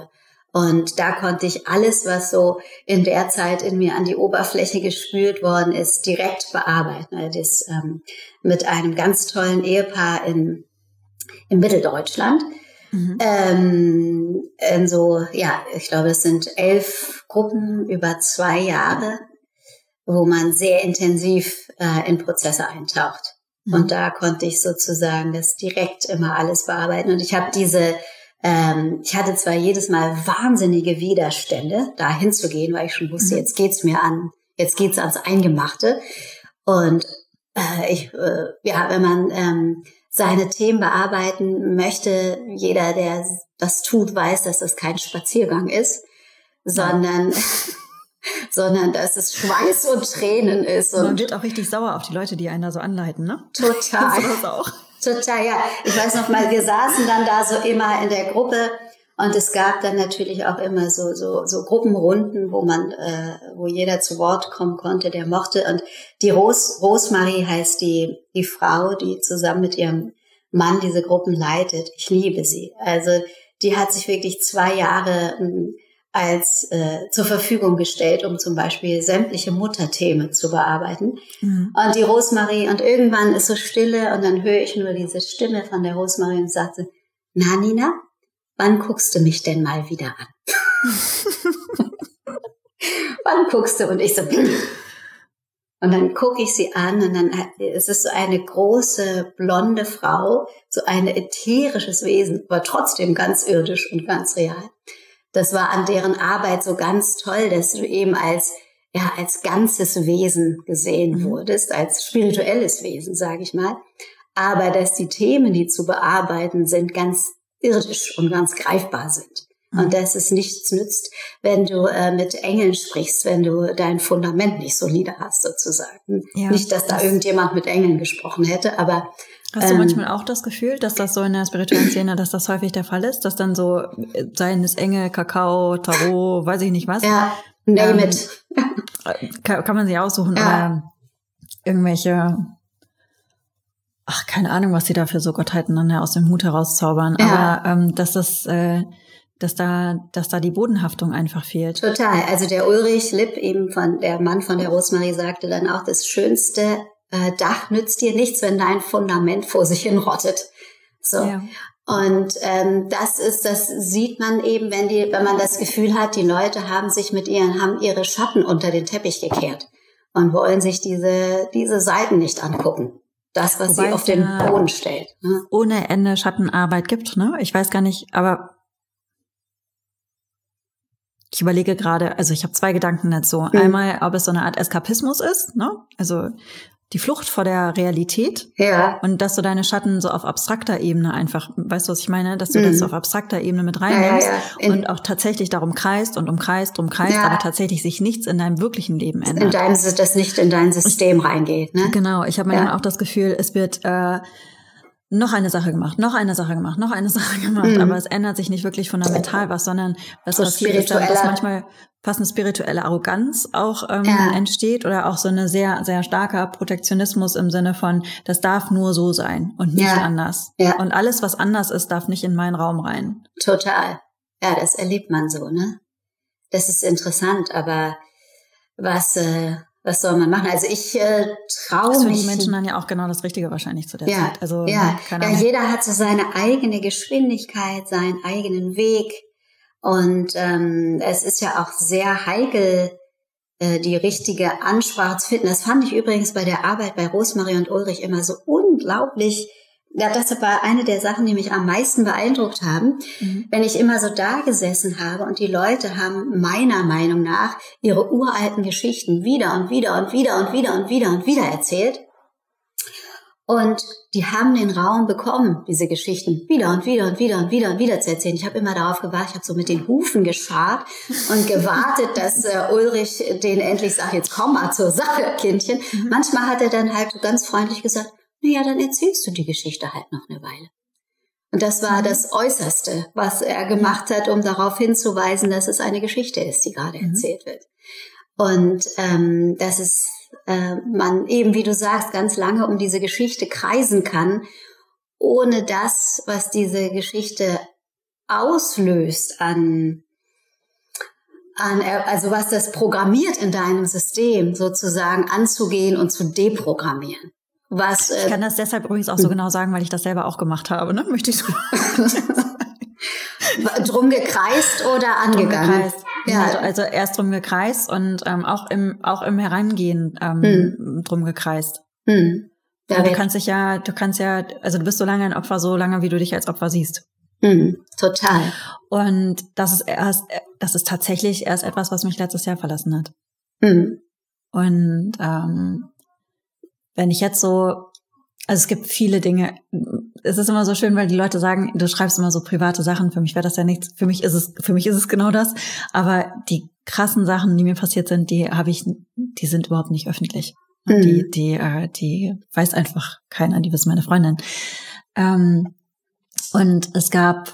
Und da konnte ich alles, was so in der Zeit in mir an die Oberfläche gespült worden ist, direkt bearbeiten. Das ähm, mit einem ganz tollen Ehepaar in, in Mitteldeutschland. Mhm. Ähm, in so, ja, ich glaube, es sind elf Gruppen über zwei Jahre, wo man sehr intensiv äh, in Prozesse eintaucht. Mhm. Und da konnte ich sozusagen das direkt immer alles bearbeiten. Und ich habe diese Ähm, ich hatte zwar jedes Mal wahnsinnige Widerstände, da hinzugehen, weil ich schon wusste, jetzt geht's mir an, jetzt geht's ans Eingemachte. Und äh, ich, äh, ja, wenn man ähm, seine Themen bearbeiten möchte, jeder, der das tut, weiß, dass das kein Spaziergang ist, sondern sondern dass es Schweiß und Tränen ist. Und man wird auch richtig sauer auf die Leute, die einen da so anleiten, ne? Total. Das auch. Total, ja. Ich weiß noch mal, wir saßen dann da so immer in der Gruppe und es gab dann natürlich auch immer so so so Gruppenrunden, wo man, äh, wo jeder zu Wort kommen konnte, der mochte. Und die Ros Rosmarie heißt die die Frau, die zusammen mit ihrem Mann diese Gruppen leitet. Ich liebe sie. Also die hat sich wirklich zwei Jahre ähm, als äh, zur Verfügung gestellt, um zum Beispiel sämtliche Mutterthemen zu bearbeiten. Mhm. Und die Rosmarie, und irgendwann ist so Stille und dann höre ich nur diese Stimme von der Rosmarie und sagte, na Nina, wann guckst du mich denn mal wieder an? Wann guckst du? Und ich so, und dann gucke ich sie an und dann ist es so eine große, blonde Frau, so ein ätherisches Wesen, aber trotzdem ganz irdisch und ganz real. Das war an deren Arbeit so ganz toll, dass du eben als, ja, als ganzes Wesen gesehen wurdest, als spirituelles Wesen, sage ich mal. Aber dass die Themen, die zu bearbeiten sind, ganz irdisch und ganz greifbar sind. Mhm. Und dass es nichts nützt, wenn du äh, mit Engeln sprichst, wenn du dein Fundament nicht solide hast, sozusagen. Ja, nicht, dass da das irgendjemand mit Engeln gesprochen hätte, aber hast du manchmal auch das Gefühl, dass das so in der spirituellen Szene, dass das häufig der Fall ist, dass dann so, seien es Engel, Kakao, Tarot, weiß ich nicht was. Ja, name ähm, it. kann, kann man sich aussuchen, ja. Oder irgendwelche, ach, keine Ahnung, was die da für so Gottheiten dann aus dem Hut herauszaubern, ja. Aber ähm, dass das, äh, dass da, dass da die Bodenhaftung einfach fehlt. Total. Also der Ulrich Lipp, eben von der Mann von der Rosmarie, sagte dann auch, das Schönste Äh, Dach nützt dir nichts, wenn dein Fundament vor sich hin rottet. So. Ja. Und ähm, das ist, das sieht man eben, wenn die, wenn man das Gefühl hat, die Leute haben sich mit ihren, haben ihre Schatten unter den Teppich gekehrt und wollen sich diese, diese Seiten nicht angucken. Das, was Wobei sie auf den Boden stellt. Ne? Ohne Ende Schattenarbeit gibt, ne? Ich weiß gar nicht, aber ich überlege gerade, also ich habe zwei Gedanken dazu. Mhm. Einmal, ob es so eine Art Eskapismus ist, ne? Also die Flucht vor der Realität. Ja. Und dass du deine Schatten so auf abstrakter Ebene einfach, weißt du, was ich meine? Dass du mhm. das auf abstrakter Ebene mit reinnimmst ja, ja, ja. und auch tatsächlich darum kreist und umkreist, umkreist, ja. aber tatsächlich sich nichts in deinem wirklichen Leben ändert. In deinem, das nicht in dein System ich, reingeht, ne? Genau. Ich habe manchmal ja. auch das Gefühl, es wird äh, noch eine Sache gemacht, noch eine Sache gemacht, noch eine Sache gemacht, mhm. aber es ändert sich nicht wirklich fundamental was, sondern was so passiert ist, dass manchmal fast eine spirituelle Arroganz auch ähm, ja. entsteht oder auch so eine sehr, sehr starker Protektionismus im Sinne von, das darf nur so sein und nicht ja. anders. Ja. Und alles, was anders ist, darf nicht in meinen Raum rein. Total. Ja, das erlebt man so, ne? Das ist interessant, aber was... Äh Was soll man machen? Also ich äh, traue mich. Das für die Menschen dann ja auch genau das Richtige wahrscheinlich zu der ja, Zeit. Also ja, keine ja, jeder hat so seine eigene Geschwindigkeit, seinen eigenen Weg. Und ähm, es ist ja auch sehr heikel, äh, die richtige Ansprache zu finden. Das fand ich übrigens bei der Arbeit bei Rosmarie und Ulrich immer so unglaublich. Ja, das war eine der Sachen, die mich am meisten beeindruckt haben. Mhm. Wenn ich immer so da gesessen habe und die Leute haben meiner Meinung nach ihre uralten Geschichten wieder und wieder und wieder und wieder und wieder und wieder erzählt. Und die haben den Raum bekommen, diese Geschichten wieder und wieder und wieder und wieder und wieder zu erzählen. Ich habe immer darauf gewartet, ich habe so mit den Hufen geschart und gewartet, dass äh, Ulrich den endlich sagt, jetzt komm mal zur Sache, Kindchen. Mhm. Manchmal hat er dann halt so ganz freundlich gesagt, naja, dann erzählst du die Geschichte halt noch eine Weile. Und das war mhm. das Äußerste, was er gemacht hat, um darauf hinzuweisen, dass es eine Geschichte ist, die gerade mhm. erzählt wird. Und ähm, dass es äh, man eben, wie du sagst, ganz lange um diese Geschichte kreisen kann, ohne das, was diese Geschichte auslöst an an, also was das programmiert in deinem System sozusagen anzugehen und zu deprogrammieren. Was, ich kann das deshalb übrigens auch so genau sagen, weil ich das selber auch gemacht habe, ne? Möchte ich so drum gekreist oder angegangen? Drum gekreist. Ja, also erst drum gekreist und ähm, auch im auch im Herangehen ähm, hm. drum gekreist. Hm. Ja, du kannst dich ja, du kannst ja, also du bist so lange ein Opfer, so lange wie du dich als Opfer siehst. Hm. Total. Und das ist erst, das ist tatsächlich erst etwas, was mich letztes Jahr verlassen hat. Hm. Und ähm, wenn ich jetzt so, also es gibt viele Dinge, es ist immer so schön, weil die Leute sagen, du schreibst immer so private Sachen, für mich wäre das ja nichts, für mich ist es, für mich ist es genau das, aber die krassen Sachen, die mir passiert sind, die habe ich, die sind überhaupt nicht öffentlich. Mhm. Die, die, äh, die weiß einfach keiner, die wissen meine Freundin. Ähm, und es gab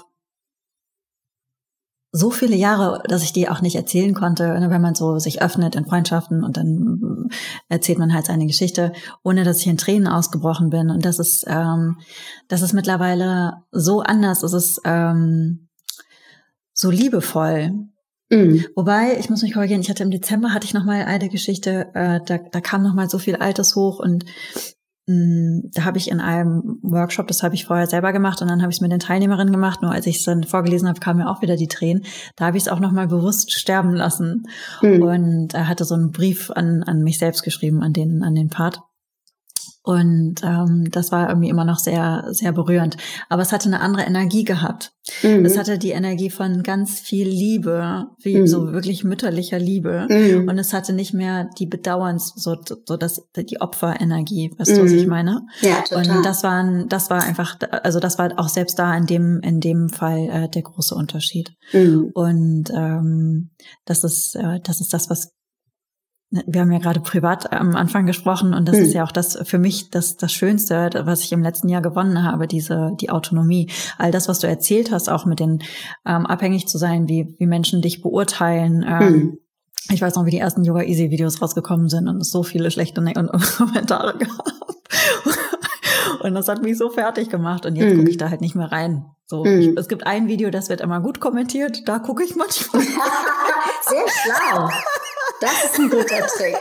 so viele Jahre, dass ich die auch nicht erzählen konnte, wenn man so sich öffnet in Freundschaften und dann erzählt man halt seine Geschichte, ohne dass ich in Tränen ausgebrochen bin. Und das ist, ähm, das ist mittlerweile so anders. Es ist ähm, so liebevoll. Mhm. Wobei, ich muss mich korrigieren, ich hatte im Dezember hatte ich noch mal eine Geschichte, äh, da, da kam noch mal so viel Altes hoch und da habe ich in einem Workshop, das habe ich vorher selber gemacht und dann habe ich es mit den Teilnehmerinnen gemacht, nur als ich es dann vorgelesen habe, kamen mir auch wieder die Tränen. Da habe ich es auch nochmal bewusst sterben lassen mhm. und er hatte so einen Brief an an mich selbst geschrieben, an den an den Part. Und ähm, das war irgendwie immer noch sehr, sehr berührend. Aber es hatte eine andere Energie gehabt. Mhm. Es hatte die Energie von ganz viel Liebe, wie mhm. so wirklich mütterlicher Liebe. Mhm. Und es hatte nicht mehr die Bedauerns, so, so das, die Opferenergie, weißt mhm. du, was ich meine? Ja, total. Und das war, das war einfach, also das war auch selbst da in dem, in dem Fall äh, der große Unterschied. Mhm. Und ähm, das ist, äh, das ist das, was wir haben ja gerade privat am Anfang gesprochen und das hm. ist ja auch das für mich das das Schönste, was ich im letzten Jahr gewonnen habe, diese die Autonomie. All das, was du erzählt hast, auch mit den ähm, abhängig zu sein, wie wie Menschen dich beurteilen. Ähm, hm. Ich weiß noch, wie die ersten Yoga Easy Videos rausgekommen sind und es so viele schlechte ne- und, und Kommentare gab. Und das hat mich so fertig gemacht und jetzt hm. gucke ich da halt nicht mehr rein. So, hm. ich, es gibt ein Video, das wird immer gut kommentiert, da gucke ich manchmal. Sehr schlau. Das ist ein guter Trick.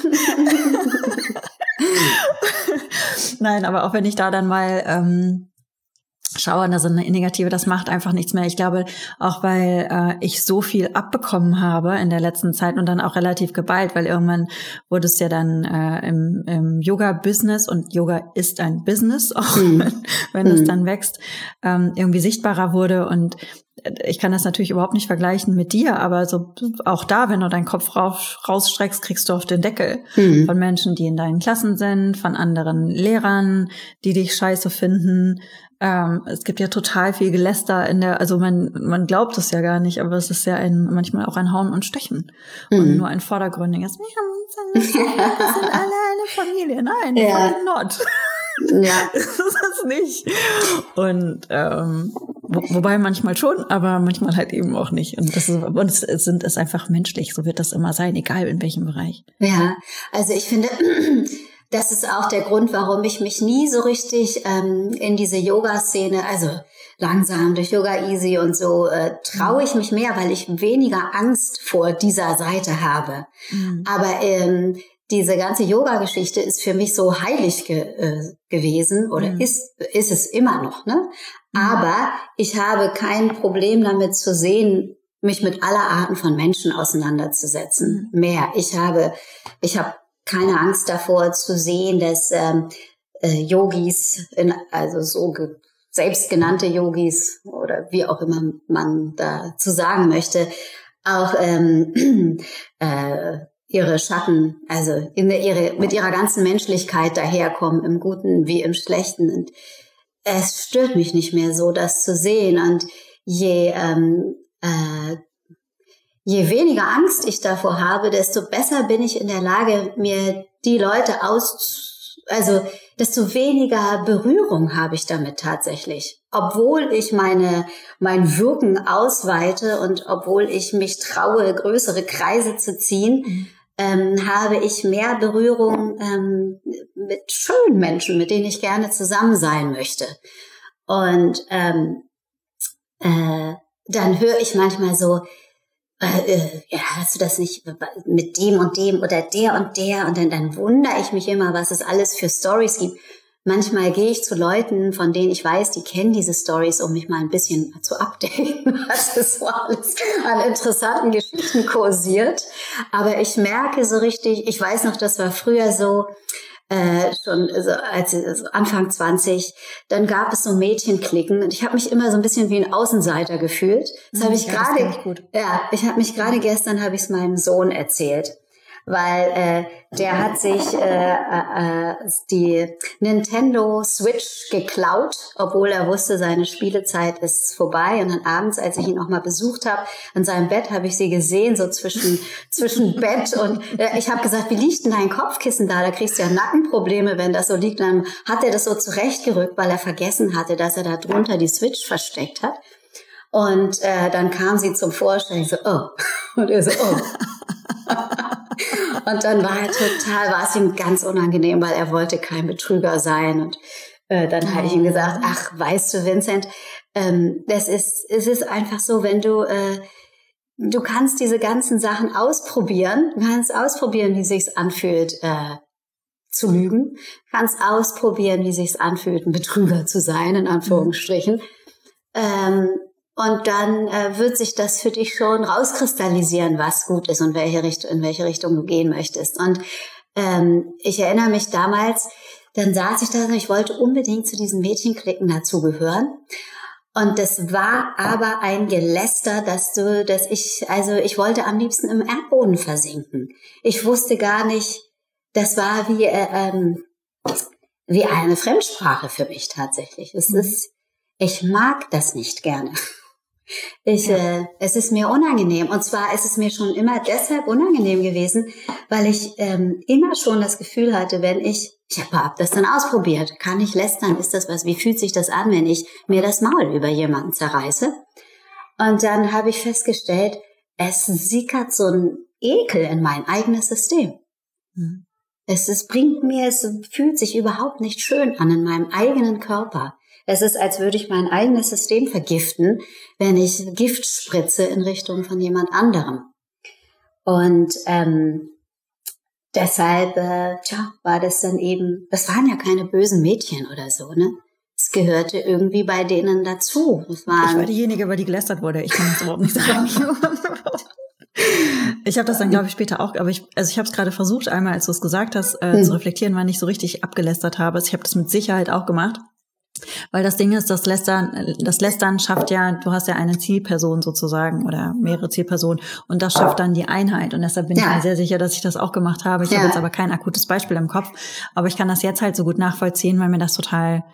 Nein, aber auch wenn ich da dann mal ähm, schaue, da sind eine negative, das macht einfach nichts mehr. Ich glaube, auch weil äh, ich so viel abbekommen habe in der letzten Zeit und dann auch relativ geballt, weil irgendwann wurde es ja dann äh, im, im Yoga-Business und Yoga ist ein Business, auch mm. wenn, wenn mm. es dann wächst, ähm, irgendwie sichtbarer wurde und ich kann das natürlich überhaupt nicht vergleichen mit dir, aber so auch da, wenn du deinen Kopf raus, rausstreckst, kriegst du auf den Deckel mhm. von Menschen, die in deinen Klassen sind, von anderen Lehrern, die dich scheiße finden. Ähm, es gibt ja total viel Geläster in der, also man man glaubt es ja gar nicht, aber es ist ja ein manchmal auch ein Hauen und Stechen mhm. und nur ein vordergründiges. Wir sind alle eine Familie. Nein, ja. fucking not. Ja, das ist es nicht. Und ähm, wo, wobei manchmal schon, aber manchmal halt eben auch nicht. Und das ist, und es, es sind es einfach menschlich. So wird das immer sein, egal in welchem Bereich. Ja, also ich finde, das ist auch der Grund, warum ich mich nie so richtig ähm, in diese Yoga-Szene, also langsam durch Yoga Easy und so, äh, traue ich mich mehr, weil ich weniger Angst vor dieser Seite habe. Mhm. Aber ähm, diese ganze Yoga-Geschichte ist für mich so heilig ge äh, gewesen oder mhm. ist ist es immer noch, ne? Mhm. Aber ich habe kein Problem damit zu sehen, mich mit aller Arten von Menschen auseinanderzusetzen. Mhm. Mehr. Ich habe ich habe keine Angst davor zu sehen, dass ähm, äh, Yogis, in, also so ge selbstgenannte Yogis oder wie auch immer man dazu sagen möchte, auch ähm, äh, ihre Schatten, also in der, ihre, mit ihrer ganzen Menschlichkeit daherkommen, im Guten wie im Schlechten. Und es stört mich nicht mehr so, das zu sehen. Und je, ähm, äh, je weniger Angst ich davor habe, desto besser bin ich in der Lage, mir die Leute aus, also desto weniger Berührung habe ich damit tatsächlich. Obwohl ich meine, mein Wirken ausweite und obwohl ich mich traue, größere Kreise zu ziehen, mhm. Ähm, habe ich mehr Berührung ähm, mit schönen Menschen, mit denen ich gerne zusammen sein möchte. Und ähm, äh, dann höre ich manchmal so, äh, ja, hast du das nicht mit dem und dem oder der und der? Und dann, dann wundere ich mich immer, was es alles für Stories gibt. Manchmal gehe ich zu Leuten, von denen ich weiß, die kennen diese Stories, um mich mal ein bisschen zu updaten, was es so alles an interessanten Geschichten kursiert. Aber ich merke so richtig, ich weiß noch, das war früher so, äh, schon so, als also Anfang zwanzig, dann gab es so Mädchenklicken und ich habe mich immer so ein bisschen wie ein Außenseiter gefühlt. Das habe ich ja, gerade, ja, ich habe mich gerade gestern habe ich es meinem Sohn erzählt. Weil äh, der hat sich äh, äh, die Nintendo Switch geklaut, obwohl er wusste, seine Spielezeit ist vorbei. Und dann abends, als ich ihn auch mal besucht habe, an seinem Bett habe ich sie gesehen, so zwischen zwischen Bett und äh, ich habe gesagt, wie liegt denn dein Kopfkissen da? Da kriegst du ja Nackenprobleme, wenn das so liegt. Und dann hat er das so zurechtgerückt, weil er vergessen hatte, dass er da drunter die Switch versteckt hat. Und äh, dann kam sie zum Vorschein, ich so, oh. Und er so, oh. Und dann war er total, war es ihm ganz unangenehm, weil er wollte kein Betrüger sein. Und äh, dann habe ich ihm gesagt, ach, weißt du, Vincent, ähm, das ist, es ist einfach so, wenn du, äh, du kannst diese ganzen Sachen ausprobieren, du kannst ausprobieren, wie sich's anfühlt, äh, zu lügen, kannst ausprobieren, wie sich's anfühlt, ein Betrüger zu sein, in Anführungsstrichen. Mhm. Ähm, Und dann äh, wird sich das für dich schon rauskristallisieren, was gut ist und welche Richtung, in welche Richtung du gehen möchtest. Und ähm, ich erinnere mich damals, dann saß ich da und ich wollte unbedingt zu diesen Mädchenklicken dazugehören. Und das war aber ein Geläster, dass du, dass ich, also ich wollte am liebsten im Erdboden versinken. Ich wusste gar nicht, das war wie äh, ähm, wie eine Fremdsprache für mich tatsächlich. Es ist, ich mag das nicht gerne. Ich, ja. äh, es ist mir unangenehm. Und zwar ist es mir schon immer deshalb unangenehm gewesen, weil ich ähm, immer schon das Gefühl hatte, wenn ich, ich habe das dann ausprobiert, kann ich lästern, ist das was, wie fühlt sich das an, wenn ich mir das Maul über jemanden zerreiße? Und dann habe ich festgestellt, es sickert so ein Ekel in mein eigenes System. Mhm. Es, es bringt mir, es fühlt sich überhaupt nicht schön an in meinem eigenen Körper. Es ist, als würde ich mein eigenes System vergiften, wenn ich Gift spritze in Richtung von jemand anderem. Und ähm, deshalb, äh, tja, war das dann eben, das waren ja keine bösen Mädchen oder so, ne? Es gehörte irgendwie bei denen dazu. Das waren, ich war diejenige, über die gelästert wurde. Ich kann das überhaupt nicht sagen. Ich habe das dann, glaube ich, später auch, aber ich, also ich habe es gerade versucht, einmal, als du es gesagt hast, äh, hm. zu reflektieren, wann ich so richtig abgelästert habe. Ich habe das mit Sicherheit auch gemacht. Weil das Ding ist, das Lästern, das Lästern schafft ja, du hast ja eine Zielperson sozusagen oder mehrere Zielpersonen und das schafft dann die Einheit und deshalb bin ja. ich mir sehr sicher, dass ich das auch gemacht habe. Ich ja. habe jetzt aber kein akutes Beispiel im Kopf, aber ich kann das jetzt halt so gut nachvollziehen, weil mir das total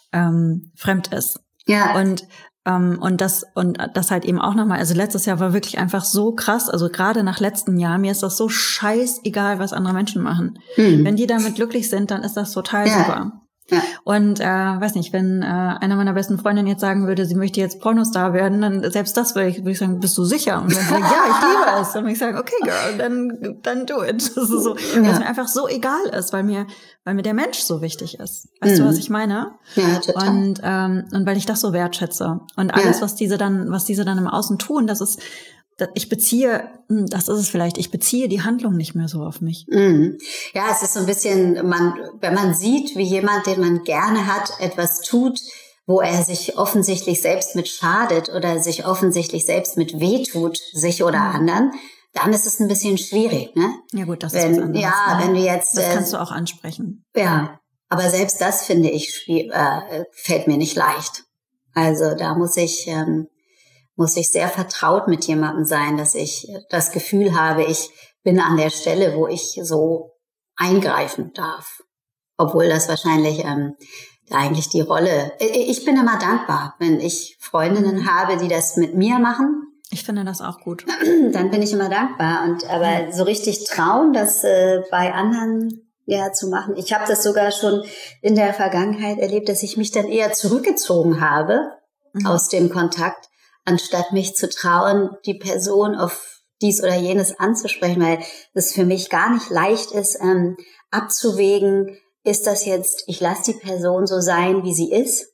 ähm, fremd ist. Ja. Und ähm, und das und das halt eben auch nochmal, also letztes Jahr war wirklich einfach so krass, also gerade nach letzten Jahr, mir ist das so scheißegal, was andere Menschen machen. Hm. Wenn die damit glücklich sind, dann ist das total ja. super. Ja. Und äh, weiß nicht, wenn äh, einer meiner besten Freundinnen jetzt sagen würde, sie möchte jetzt Pornostar werden, dann selbst das würde ich, würde ich sagen, bist du sicher? Und dann sagen, ja, ich liebe es. Dann würde ich sagen, okay, girl, dann dann do it. Das ist so, ja. Weil es mir einfach so egal ist, weil mir weil mir der Mensch so wichtig ist. Weißt mhm. du, was ich meine? Ja, total. Und ähm, und weil ich das so wertschätze und alles, ja. was diese dann was diese dann im Außen tun, das ist ich beziehe, das ist es vielleicht, ich beziehe die Handlung nicht mehr so auf mich. Mm. Ja, es ist so ein bisschen, man, wenn man sieht, wie jemand, den man gerne hat, etwas tut, wo er sich offensichtlich selbst mit schadet oder sich offensichtlich selbst mit wehtut, sich oder mhm. anderen, dann ist es ein bisschen schwierig, ne? Ja gut, das wenn, ist was anderes. Ja, ne? wenn du jetzt... Das kannst du auch ansprechen. Ja, aber selbst das, finde ich, äh, fällt mir nicht leicht. Also da muss ich... Ähm, muss ich sehr vertraut mit jemandem sein, dass ich das Gefühl habe, ich bin an der Stelle, wo ich so eingreifen darf. Obwohl das wahrscheinlich ähm, eigentlich die Rolle... Ich bin immer dankbar, wenn ich Freundinnen habe, die das mit mir machen. Ich finde das auch gut. Dann bin ich immer dankbar. Und aber so richtig trauen, das äh, bei anderen ja zu machen. Ich habe das sogar schon in der Vergangenheit erlebt, dass ich mich dann eher zurückgezogen habe mhm. aus dem Kontakt, anstatt mich zu trauen, die Person auf dies oder jenes anzusprechen, weil es für mich gar nicht leicht ist, ähm, abzuwägen, ist das jetzt, ich lasse die Person so sein, wie sie ist,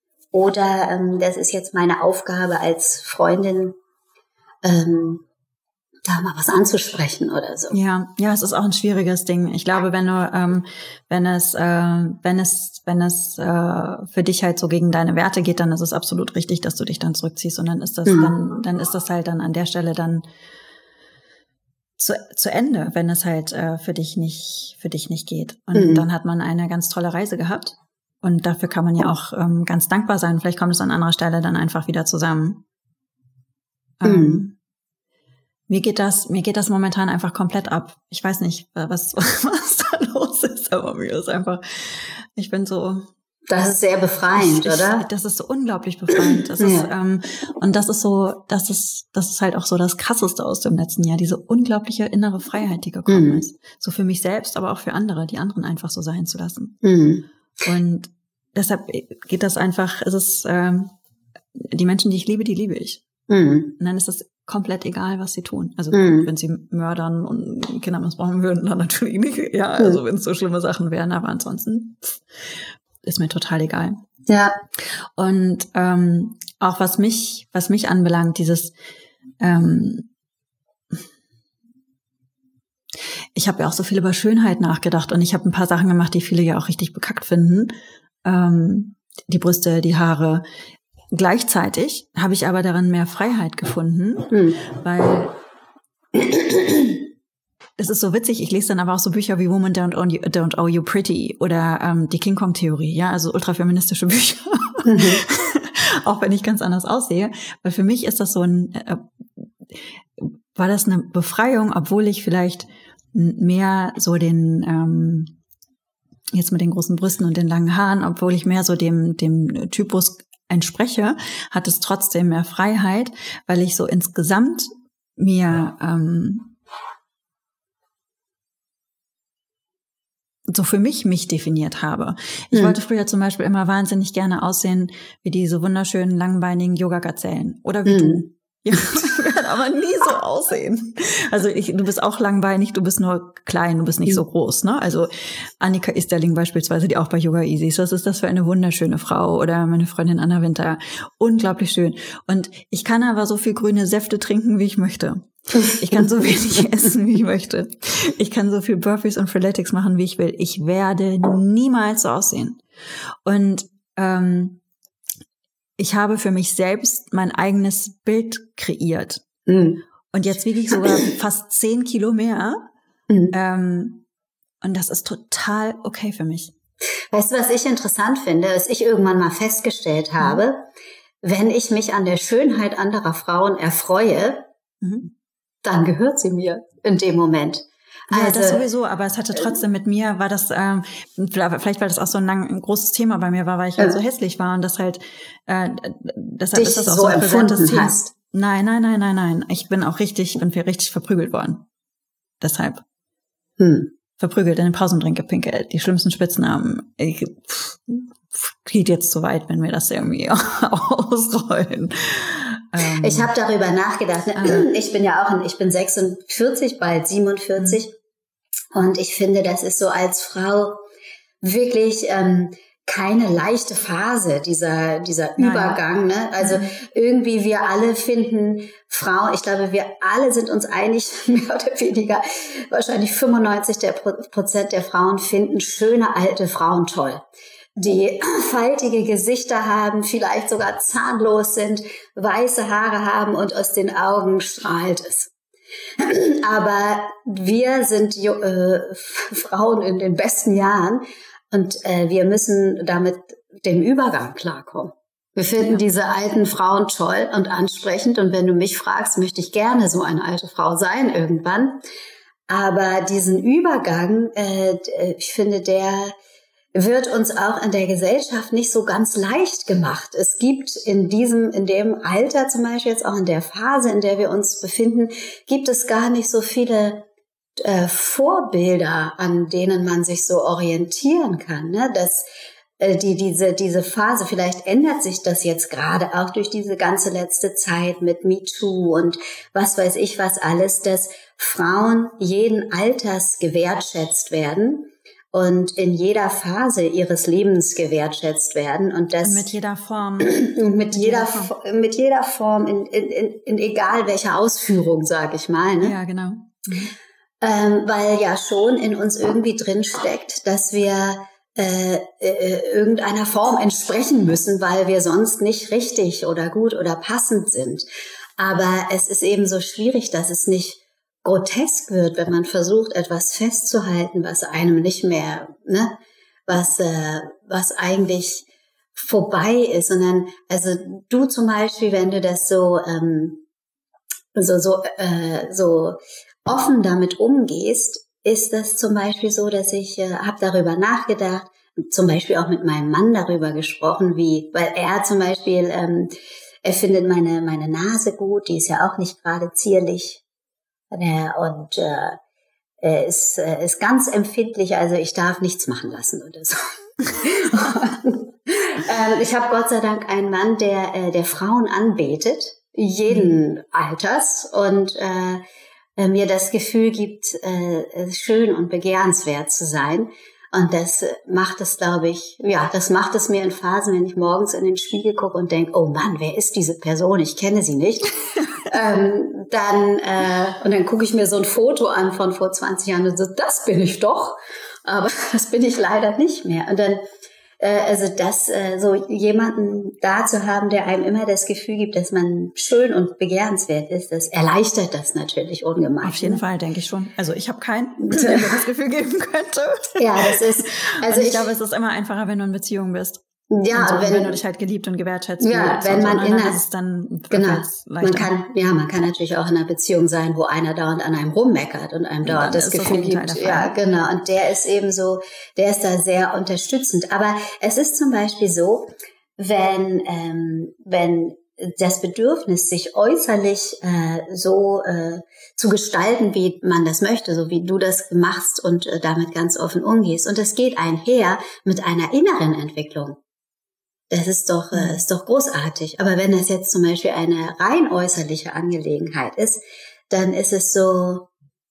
oder ähm, das ist jetzt meine Aufgabe als Freundin, ähm, da mal was anzusprechen oder so. Ja, ja, es ist auch ein schwieriges Ding. Ich glaube, wenn du, ähm, wenn es, äh, wenn es, wenn es äh, für dich halt so gegen deine Werte geht, dann ist es absolut richtig, dass du dich dann zurückziehst und dann ist das, mhm. dann, dann ist das halt dann an der Stelle dann zu, zu Ende, wenn es halt äh, für dich nicht, für dich nicht geht. Und mhm. dann hat man eine ganz tolle Reise gehabt und dafür kann man ja auch ähm, ganz dankbar sein. Vielleicht kommt es an anderer Stelle dann einfach wieder zusammen. Mhm. Ähm, Mir geht das, mir geht das momentan einfach komplett ab. Ich weiß nicht, was, was da los ist, aber mir ist einfach, ich bin so. Das ist sehr befreiend, ich, oder? Ich, das ist so unglaublich befreiend. Das ist, ja. ähm, und das ist so, das ist, das ist halt auch so das Krasseste aus dem letzten Jahr, diese unglaubliche innere Freiheit, die gekommen mhm. ist. So für mich selbst, aber auch für andere, die anderen einfach so sein zu lassen. Mhm. Und deshalb geht das einfach, es ist, ähm, die Menschen, die ich liebe, die liebe ich. Mhm. Und dann ist das komplett egal, was sie tun. Also mm. wenn sie mördern und Kinder missbrauchen würden, dann natürlich nicht. Ja, also wenn es so schlimme Sachen wären, aber ansonsten ist mir total egal. Ja. Und ähm, auch was mich, was mich anbelangt, dieses ähm, ich habe ja auch so viel über Schönheit nachgedacht und ich habe ein paar Sachen gemacht, die viele ja auch richtig bekackt finden. Ähm, die Brüste, die Haare. Gleichzeitig habe ich aber darin mehr Freiheit gefunden, mhm. weil es ist so witzig, ich lese dann aber auch so Bücher wie Woman Don't Owe You, Don't Owe You Pretty oder ähm, die King Kong Theorie, ja, also ultrafeministische Bücher, mhm. auch wenn ich ganz anders aussehe, weil für mich ist das so ein, äh, war das eine Befreiung, obwohl ich vielleicht mehr so den, ähm, jetzt mit den großen Brüsten und den langen Haaren, obwohl ich mehr so dem, dem Typus entspreche, hat es trotzdem mehr Freiheit, weil ich so insgesamt mir ähm, so für mich mich definiert habe. Ich hm. wollte früher zum Beispiel immer wahnsinnig gerne aussehen wie diese wunderschönen, langbeinigen Yoga-Gazellen oder wie hm. du. Ja, wir werden aber nie so aussehen. Also ich, du bist auch langbeinig, du bist nur klein, du bist nicht so groß, ne? Also Annika Isterling beispielsweise, die auch bei Yoga Easy ist, was ist das für eine wunderschöne Frau? Oder meine Freundin Anna Winter, unglaublich schön. Und ich kann aber so viel grüne Säfte trinken, wie ich möchte. Ich kann so wenig essen, wie ich möchte. Ich kann so viel Burpees und Freeletics machen, wie ich will. Ich werde niemals so aussehen. Und ähm, ich habe für mich selbst mein eigenes Bild kreiert. Mhm. Und jetzt wiege ich sogar fast zehn Kilo mehr. Mhm. Ähm, und das ist total okay für mich. Weißt du, was ich interessant finde, was ich irgendwann mal festgestellt habe, mhm. wenn ich mich an der Schönheit anderer Frauen erfreue, mhm. dann gehört sie mir in dem Moment. Ja, also, das sowieso, aber es hatte trotzdem mit mir, war das, ähm, vielleicht weil das auch so ein, lang, ein großes Thema bei mir war, weil ich halt äh, so hässlich war und das halt, äh, deshalb ist das auch so ein präsentes Thema. Hast. Nein, nein, nein, nein, nein. Ich bin auch richtig, ich bin richtig verprügelt worden. Deshalb. Hm. Verprügelt, in den Pausendrink gepinkelt, die schlimmsten Spitznamen. Ich, pff, geht jetzt zu weit, wenn wir das irgendwie ausrollen. Ähm, ich habe darüber nachgedacht. Ne? Ich bin ja auch, ich bin sechsundvierzig, bald siebenundvierzig. Mhm. Und ich finde, das ist so als Frau wirklich ähm, keine leichte Phase, dieser dieser Nein. Übergang. Ne? Also mhm. irgendwie wir alle finden Frauen, ich glaube, wir alle sind uns einig, mehr oder weniger, wahrscheinlich fünfundneunzig Prozent der Frauen finden schöne alte Frauen toll, die faltige Gesichter haben, vielleicht sogar zahnlos sind, weiße Haare haben und aus den Augen strahlt es. Aber wir sind äh, Frauen in den besten Jahren und äh, wir müssen damit dem Übergang klarkommen. Wir finden ja. diese alten Frauen toll und ansprechend und wenn du mich fragst, möchte ich gerne so eine alte Frau sein irgendwann. Aber diesen Übergang, äh, ich finde, der wird uns auch in der Gesellschaft nicht so ganz leicht gemacht. Es gibt in diesem, in dem Alter zum Beispiel, jetzt auch in der Phase, in der wir uns befinden, gibt es gar nicht so viele äh, Vorbilder, an denen man sich so orientieren kann, ne? Dass äh, die, diese, diese Phase, vielleicht ändert sich das jetzt gerade auch durch diese ganze letzte Zeit mit MeToo und was weiß ich was alles, dass Frauen jeden Alters gewertschätzt werden. und in jeder Phase ihres Lebens gewertschätzt werden und das und mit jeder Form und mit jeder Form, mit jeder Form in, in, in, in egal welcher Ausführung, sage ich mal, ne? Ja, genau. Mhm. Ähm, weil ja schon in uns irgendwie drin steckt, dass wir äh, äh, irgendeiner Form entsprechen müssen, weil wir sonst nicht richtig oder gut oder passend sind. Aber es ist eben so schwierig, dass es nicht grotesk wird, wenn man versucht, etwas festzuhalten, was einem nicht mehr, ne, was, äh, was eigentlich vorbei ist, sondern, also du zum Beispiel, wenn du das so, ähm, so, so, äh, so offen damit umgehst, ist das zum Beispiel so, dass ich äh, habe darüber nachgedacht, zum Beispiel auch mit meinem Mann darüber gesprochen, wie, weil er zum Beispiel, ähm, er findet meine meine Nase gut, die ist ja auch nicht gerade zierlich, und äh, er ist äh, ist ganz empfindlich, also ich darf nichts machen lassen oder so. ähm, ich habe Gott sei Dank einen Mann, der äh, der Frauen anbetet, jeden mhm. Alters, und äh, mir das Gefühl gibt, äh, schön und begehrenswert zu sein. Und das macht es, glaube ich, ja, das macht es mir in Phasen, wenn ich morgens in den Spiegel gucke und denke, oh Mann, wer ist diese Person? Ich kenne sie nicht. ähm, dann äh, und dann gucke ich mir so ein Foto an von vor zwanzig Jahren und so, das bin ich doch. Aber das bin ich leider nicht mehr. Und dann also das, so jemanden da zu haben, der einem immer das Gefühl gibt, dass man schön und begehrenswert ist, das erleichtert das natürlich ungemein. Auf jeden ne? Fall, denke ich schon. Also ich habe keinen, der mir das Gefühl geben könnte. Ja, das ist, also und ich, ich glaube, es ist immer einfacher, wenn du in Beziehung bist. Ja, so, wenn, wenn du dich halt geliebt und gewertschätzt ja, fühlst. wenn man so, in dann einer, ist es dann genau, man kann, ja, man kann natürlich auch in einer Beziehung sein, wo einer dauernd an einem rummeckert und einem dauernd das Gefühl gibt, ja, genau, und der ist eben so, der ist da sehr unterstützend. Aber es ist zum Beispiel so, wenn, ähm, wenn das Bedürfnis, sich äußerlich äh, so äh, zu gestalten, wie man das möchte, so wie du das machst und äh, damit ganz offen umgehst. Und das geht einher mit einer inneren Entwicklung. Das ist doch, äh, ist doch großartig. Aber wenn das jetzt zum Beispiel eine rein äußerliche Angelegenheit ist, dann ist es so,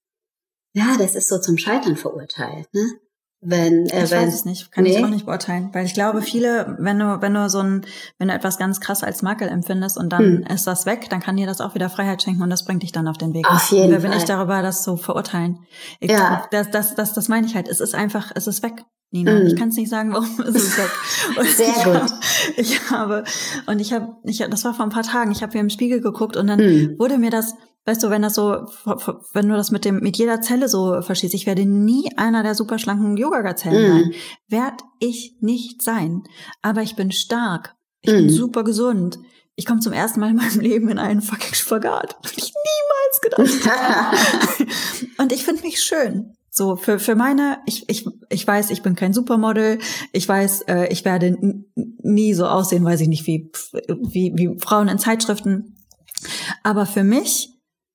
ja, das ist so zum Scheitern verurteilt, ne? Wenn, äh, ich wenn, weiß es nicht, kann nee. ich auch nicht beurteilen, weil ich glaube, viele, wenn du, wenn du so ein, wenn du etwas ganz krass als Makel empfindest und dann hm. ist das weg, dann kann dir das auch wieder Freiheit schenken und das bringt dich dann auf den Weg. Auf jeden und wer Fall. bin ich darüber, das zu verurteilen? Ich, ja. Das, das, das, das meine ich halt. Es ist einfach, es ist weg, Nina. Mm. Ich kann es nicht sagen, warum es ist weg. Und Sehr ich gut. Hab, ich habe, und ich habe, ich, das war vor ein paar Tagen, ich habe hier im Spiegel geguckt und dann mm. wurde mir das, weißt du, wenn das so, wenn du das mit dem, mit jeder Zelle so verschießt, ich werde nie einer der super schlanken Yoga-Zellen mm. sein. Werd ich nicht sein. Aber ich bin stark. Ich mm. bin super gesund. Ich komme zum ersten Mal in meinem Leben in einen fucking Spagat. Hätte ich niemals gedacht. Und ich finde mich schön. So, für, für meine, ich, ich, ich weiß, ich bin kein Supermodel. Ich weiß, äh, ich werde n- nie so aussehen, weiß ich nicht, wie, wie, wie Frauen in Zeitschriften. Aber für mich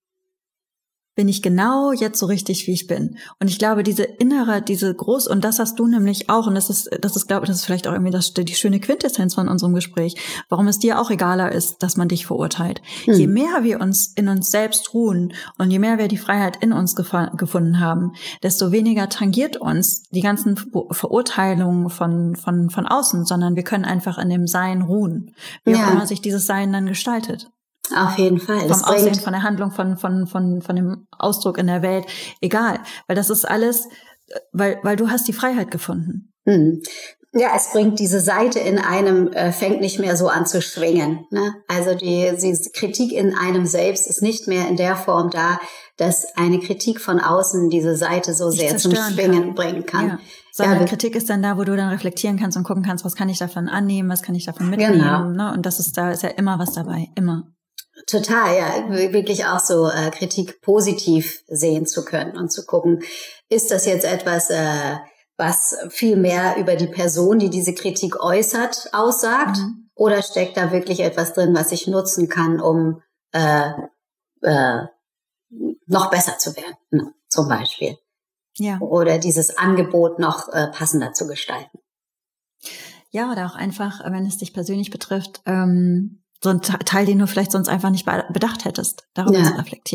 bin ich genau jetzt so richtig, wie ich bin. Und ich glaube, diese innere, diese groß, und das hast du nämlich auch, und das ist, das ist, glaube ich, das ist vielleicht auch irgendwie das, die schöne Quintessenz von unserem Gespräch, warum es dir auch egaler ist, dass man dich verurteilt. Hm. Je mehr wir uns in uns selbst ruhen und je mehr wir die Freiheit in uns gefa- gefunden haben, desto weniger tangiert uns die ganzen Verurteilungen von, von, von außen, sondern wir können einfach in dem Sein ruhen. Wie ja. auch immer sich dieses Sein dann gestaltet. Auf jeden Fall. Vom Aussehen, von der Handlung, von, von, von, von dem Ausdruck in der Welt. Egal. Weil das ist alles, weil, weil du hast die Freiheit gefunden. Hm. Ja, es bringt diese Seite in einem, äh, fängt nicht mehr so an zu schwingen, ne? Also die, die Kritik in einem selbst ist nicht mehr in der Form da, dass eine Kritik von außen diese Seite so Dich sehr zum Schwingen kann. bringen kann. Ja. Sondern ja, Kritik ist dann da, wo du dann reflektieren kannst und gucken kannst, was kann ich davon annehmen, was kann ich davon mitnehmen, genau. ne? Und das ist, da ist ja immer was dabei, immer. Total, ja, wirklich auch so äh, Kritik positiv sehen zu können und zu gucken, ist das jetzt etwas, äh, was viel mehr über die Person, die diese Kritik äußert, aussagt, mhm. oder steckt da wirklich etwas drin, was ich nutzen kann, um äh, äh, noch besser zu werden, ne, zum Beispiel. Ja. Oder dieses Angebot noch äh, passender zu gestalten. Ja, oder auch einfach, wenn es dich persönlich betrifft, ähm, so ein Teil, den du vielleicht sonst einfach nicht bedacht hättest, darüber ja. zu reflektieren.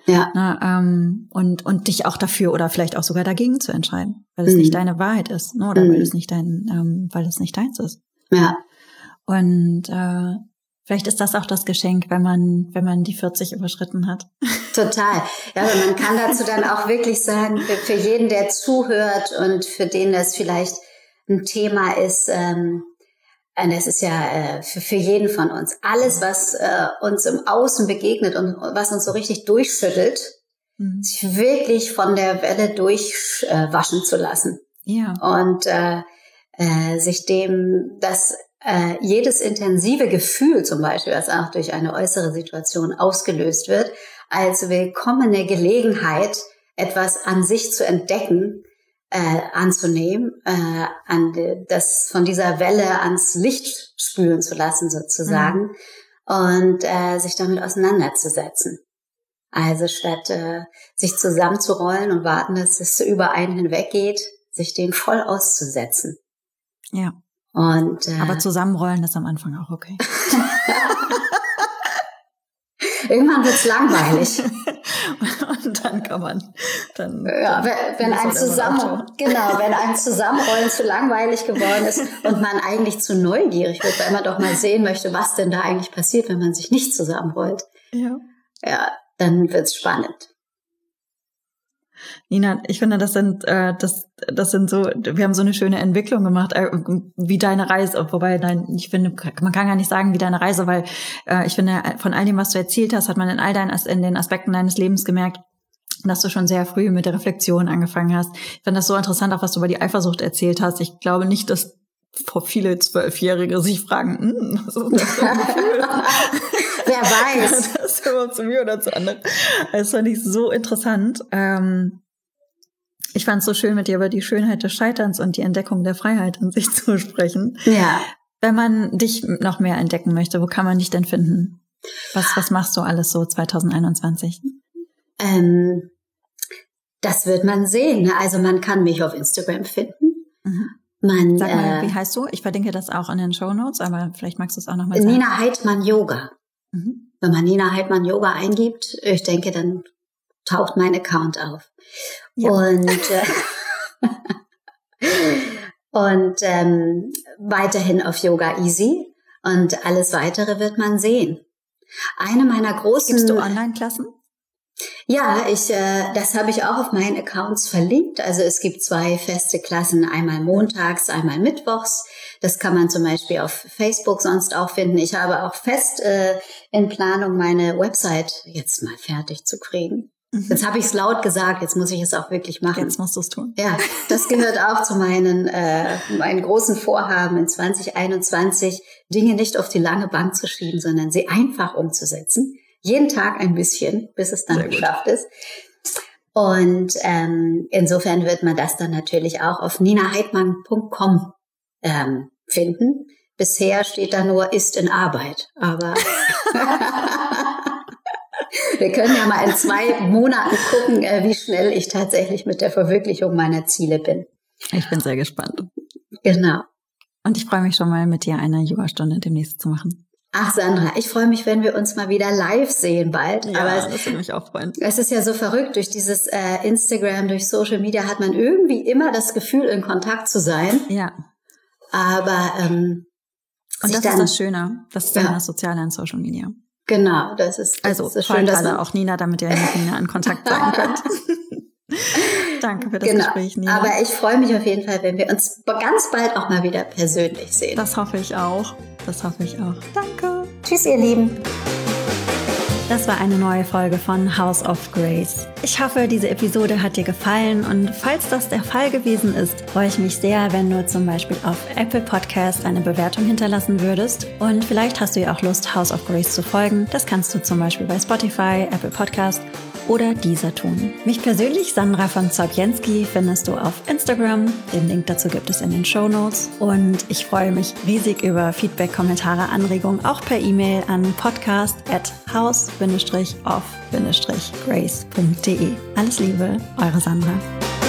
Ja. Na, ähm, und, und dich auch dafür oder vielleicht auch sogar dagegen zu entscheiden, weil es mhm. nicht deine Wahrheit ist, ne? Oder mhm. weil es nicht dein, ähm, weil es nicht deins ist. Ja. Und äh, vielleicht ist das auch das Geschenk, wenn man, wenn man die vierzig überschritten hat. Total. Ja, aber man kann dazu dann auch wirklich sagen, für, für jeden, der zuhört und für den das vielleicht ein Thema ist, ähm, das ist ja äh, für, für jeden von uns. Alles, was äh, uns im Außen begegnet und was uns so richtig durchschüttelt, mhm. sich wirklich von der Welle durchwaschen äh, zu lassen. Ja. Und äh, äh, sich dem, dass äh, jedes intensive Gefühl zum Beispiel, das auch durch eine äußere Situation ausgelöst wird, als willkommene Gelegenheit, etwas an sich zu entdecken, Äh, anzunehmen, äh, an das von dieser Welle ans Licht spülen zu lassen sozusagen mhm. und äh, sich damit auseinanderzusetzen. Also statt äh, sich zusammenzurollen und warten, dass es über einen hinweggeht, sich den voll auszusetzen. Ja. Und äh, aber zusammenrollen ist am Anfang auch okay. Irgendwann wird's langweilig. Und dann kann man dann. Ja, wenn, wenn ein zusammen, genau, wenn ein Zusammenrollen zu langweilig geworden ist und man eigentlich zu neugierig wird, weil man doch mal sehen möchte, was denn da eigentlich passiert, wenn man sich nicht zusammenrollt. Ja. Ja, dann wird's spannend. Nina, ich finde, das sind, äh, das, das sind so, wir haben so eine schöne Entwicklung gemacht, äh, wie deine Reise, wobei, nein, ich finde, man kann gar nicht sagen, wie deine Reise, weil äh, ich finde, von all dem, was du erzählt hast, hat man in all deinen, in den Aspekten deines Lebens gemerkt, dass du schon sehr früh mit der Reflexion angefangen hast. Ich fand das so interessant, auch was du über die Eifersucht erzählt hast. Ich glaube nicht, dass vor viele Zwölfjährige sich fragen, hm, was ist das für ein Gefühl? Wer weiß. Das ist immer zu mir oder zu anderen. Das fand ich so interessant. Ähm, ich fand es so schön, mit dir über die Schönheit des Scheiterns und die Entdeckung der Freiheit in sich zu sprechen. Ja. Wenn man dich noch mehr entdecken möchte, wo kann man dich denn finden? Was, was machst du alles so zwanzig einundzwanzig? Ähm, das wird man sehen. Also man kann mich auf Instagram finden. Mhm. Man, Sag mal, äh, wie heißt du? Ich verlinke das auch in den Shownotes, aber vielleicht magst du es auch nochmal sagen. Nina Heidmann Yoga. Mhm. Wenn man Nina Heidmann Yoga eingibt, ich denke, dann taucht mein Account auf. Ja. Und, äh, und ähm, weiterhin auf Yoga Easy. Und alles Weitere wird man sehen. Eine meiner großen... Gibst du Online-Klassen? Ja, ich, äh, das habe ich auch auf meinen Accounts verlinkt. Also es gibt zwei feste Klassen, einmal montags, einmal mittwochs. Das kann man zum Beispiel auf Facebook sonst auch finden. Ich habe auch fest äh, in Planung, meine Website jetzt mal fertig zu kriegen. Mhm. Jetzt habe ich es laut gesagt, jetzt muss ich es auch wirklich machen. Jetzt musst du es tun. Ja, das gehört auch zu meinen, äh, meinen großen Vorhaben in zwanzig einundzwanzig, Dinge nicht auf die lange Bank zu schieben, sondern sie einfach umzusetzen. Jeden Tag ein bisschen, bis es dann geschafft ist. Und ähm, insofern wird man das dann natürlich auch auf nina heidmann punkt com ähm, finden. Bisher steht da nur ist in Arbeit. Aber wir können ja mal in zwei Monaten gucken, äh, wie schnell ich tatsächlich mit der Verwirklichung meiner Ziele bin. Ich bin sehr gespannt. Genau. Und ich freue mich schon mal, mit dir eine Yoga-Stunde demnächst zu machen. Ach Sandra, ich freue mich, wenn wir uns mal wieder live sehen bald. Ja, aber das würde mich auch freuen. Es ist ja so verrückt, durch dieses äh, Instagram, durch Social Media hat man irgendwie immer das Gefühl, in Kontakt zu sein. Ja. Aber ähm, und das dann, ist das Schöne, das ist dann ja. das Soziale an Social Media. Genau, das ist das also ist das schön, dass alle auch Nina, damit ihr mit Nina in Kontakt sein könnt. Danke für das genau. Gespräch, Nina. Aber ich freue mich auf jeden Fall, wenn wir uns ganz bald auch mal wieder persönlich sehen. Das hoffe ich auch. Das hoffe ich auch. Danke. Tschüss, ihr Lieben. Das war eine neue Folge von House of Grace. Ich hoffe, diese Episode hat dir gefallen und falls das der Fall gewesen ist, freue ich mich sehr, wenn du zum Beispiel auf Apple Podcast eine Bewertung hinterlassen würdest und vielleicht hast du ja auch Lust, House of Grace zu folgen. Das kannst du zum Beispiel bei Spotify, Apple Podcast oder dieser tun. Mich persönlich, Sandra von Zaubjenski, findest du auf Instagram. Den Link dazu gibt es in den Shownotes. Und ich freue mich riesig über Feedback, Kommentare, Anregungen, auch per E-Mail an podcast at house of grace punkt de. Alles Liebe, eure Sandra.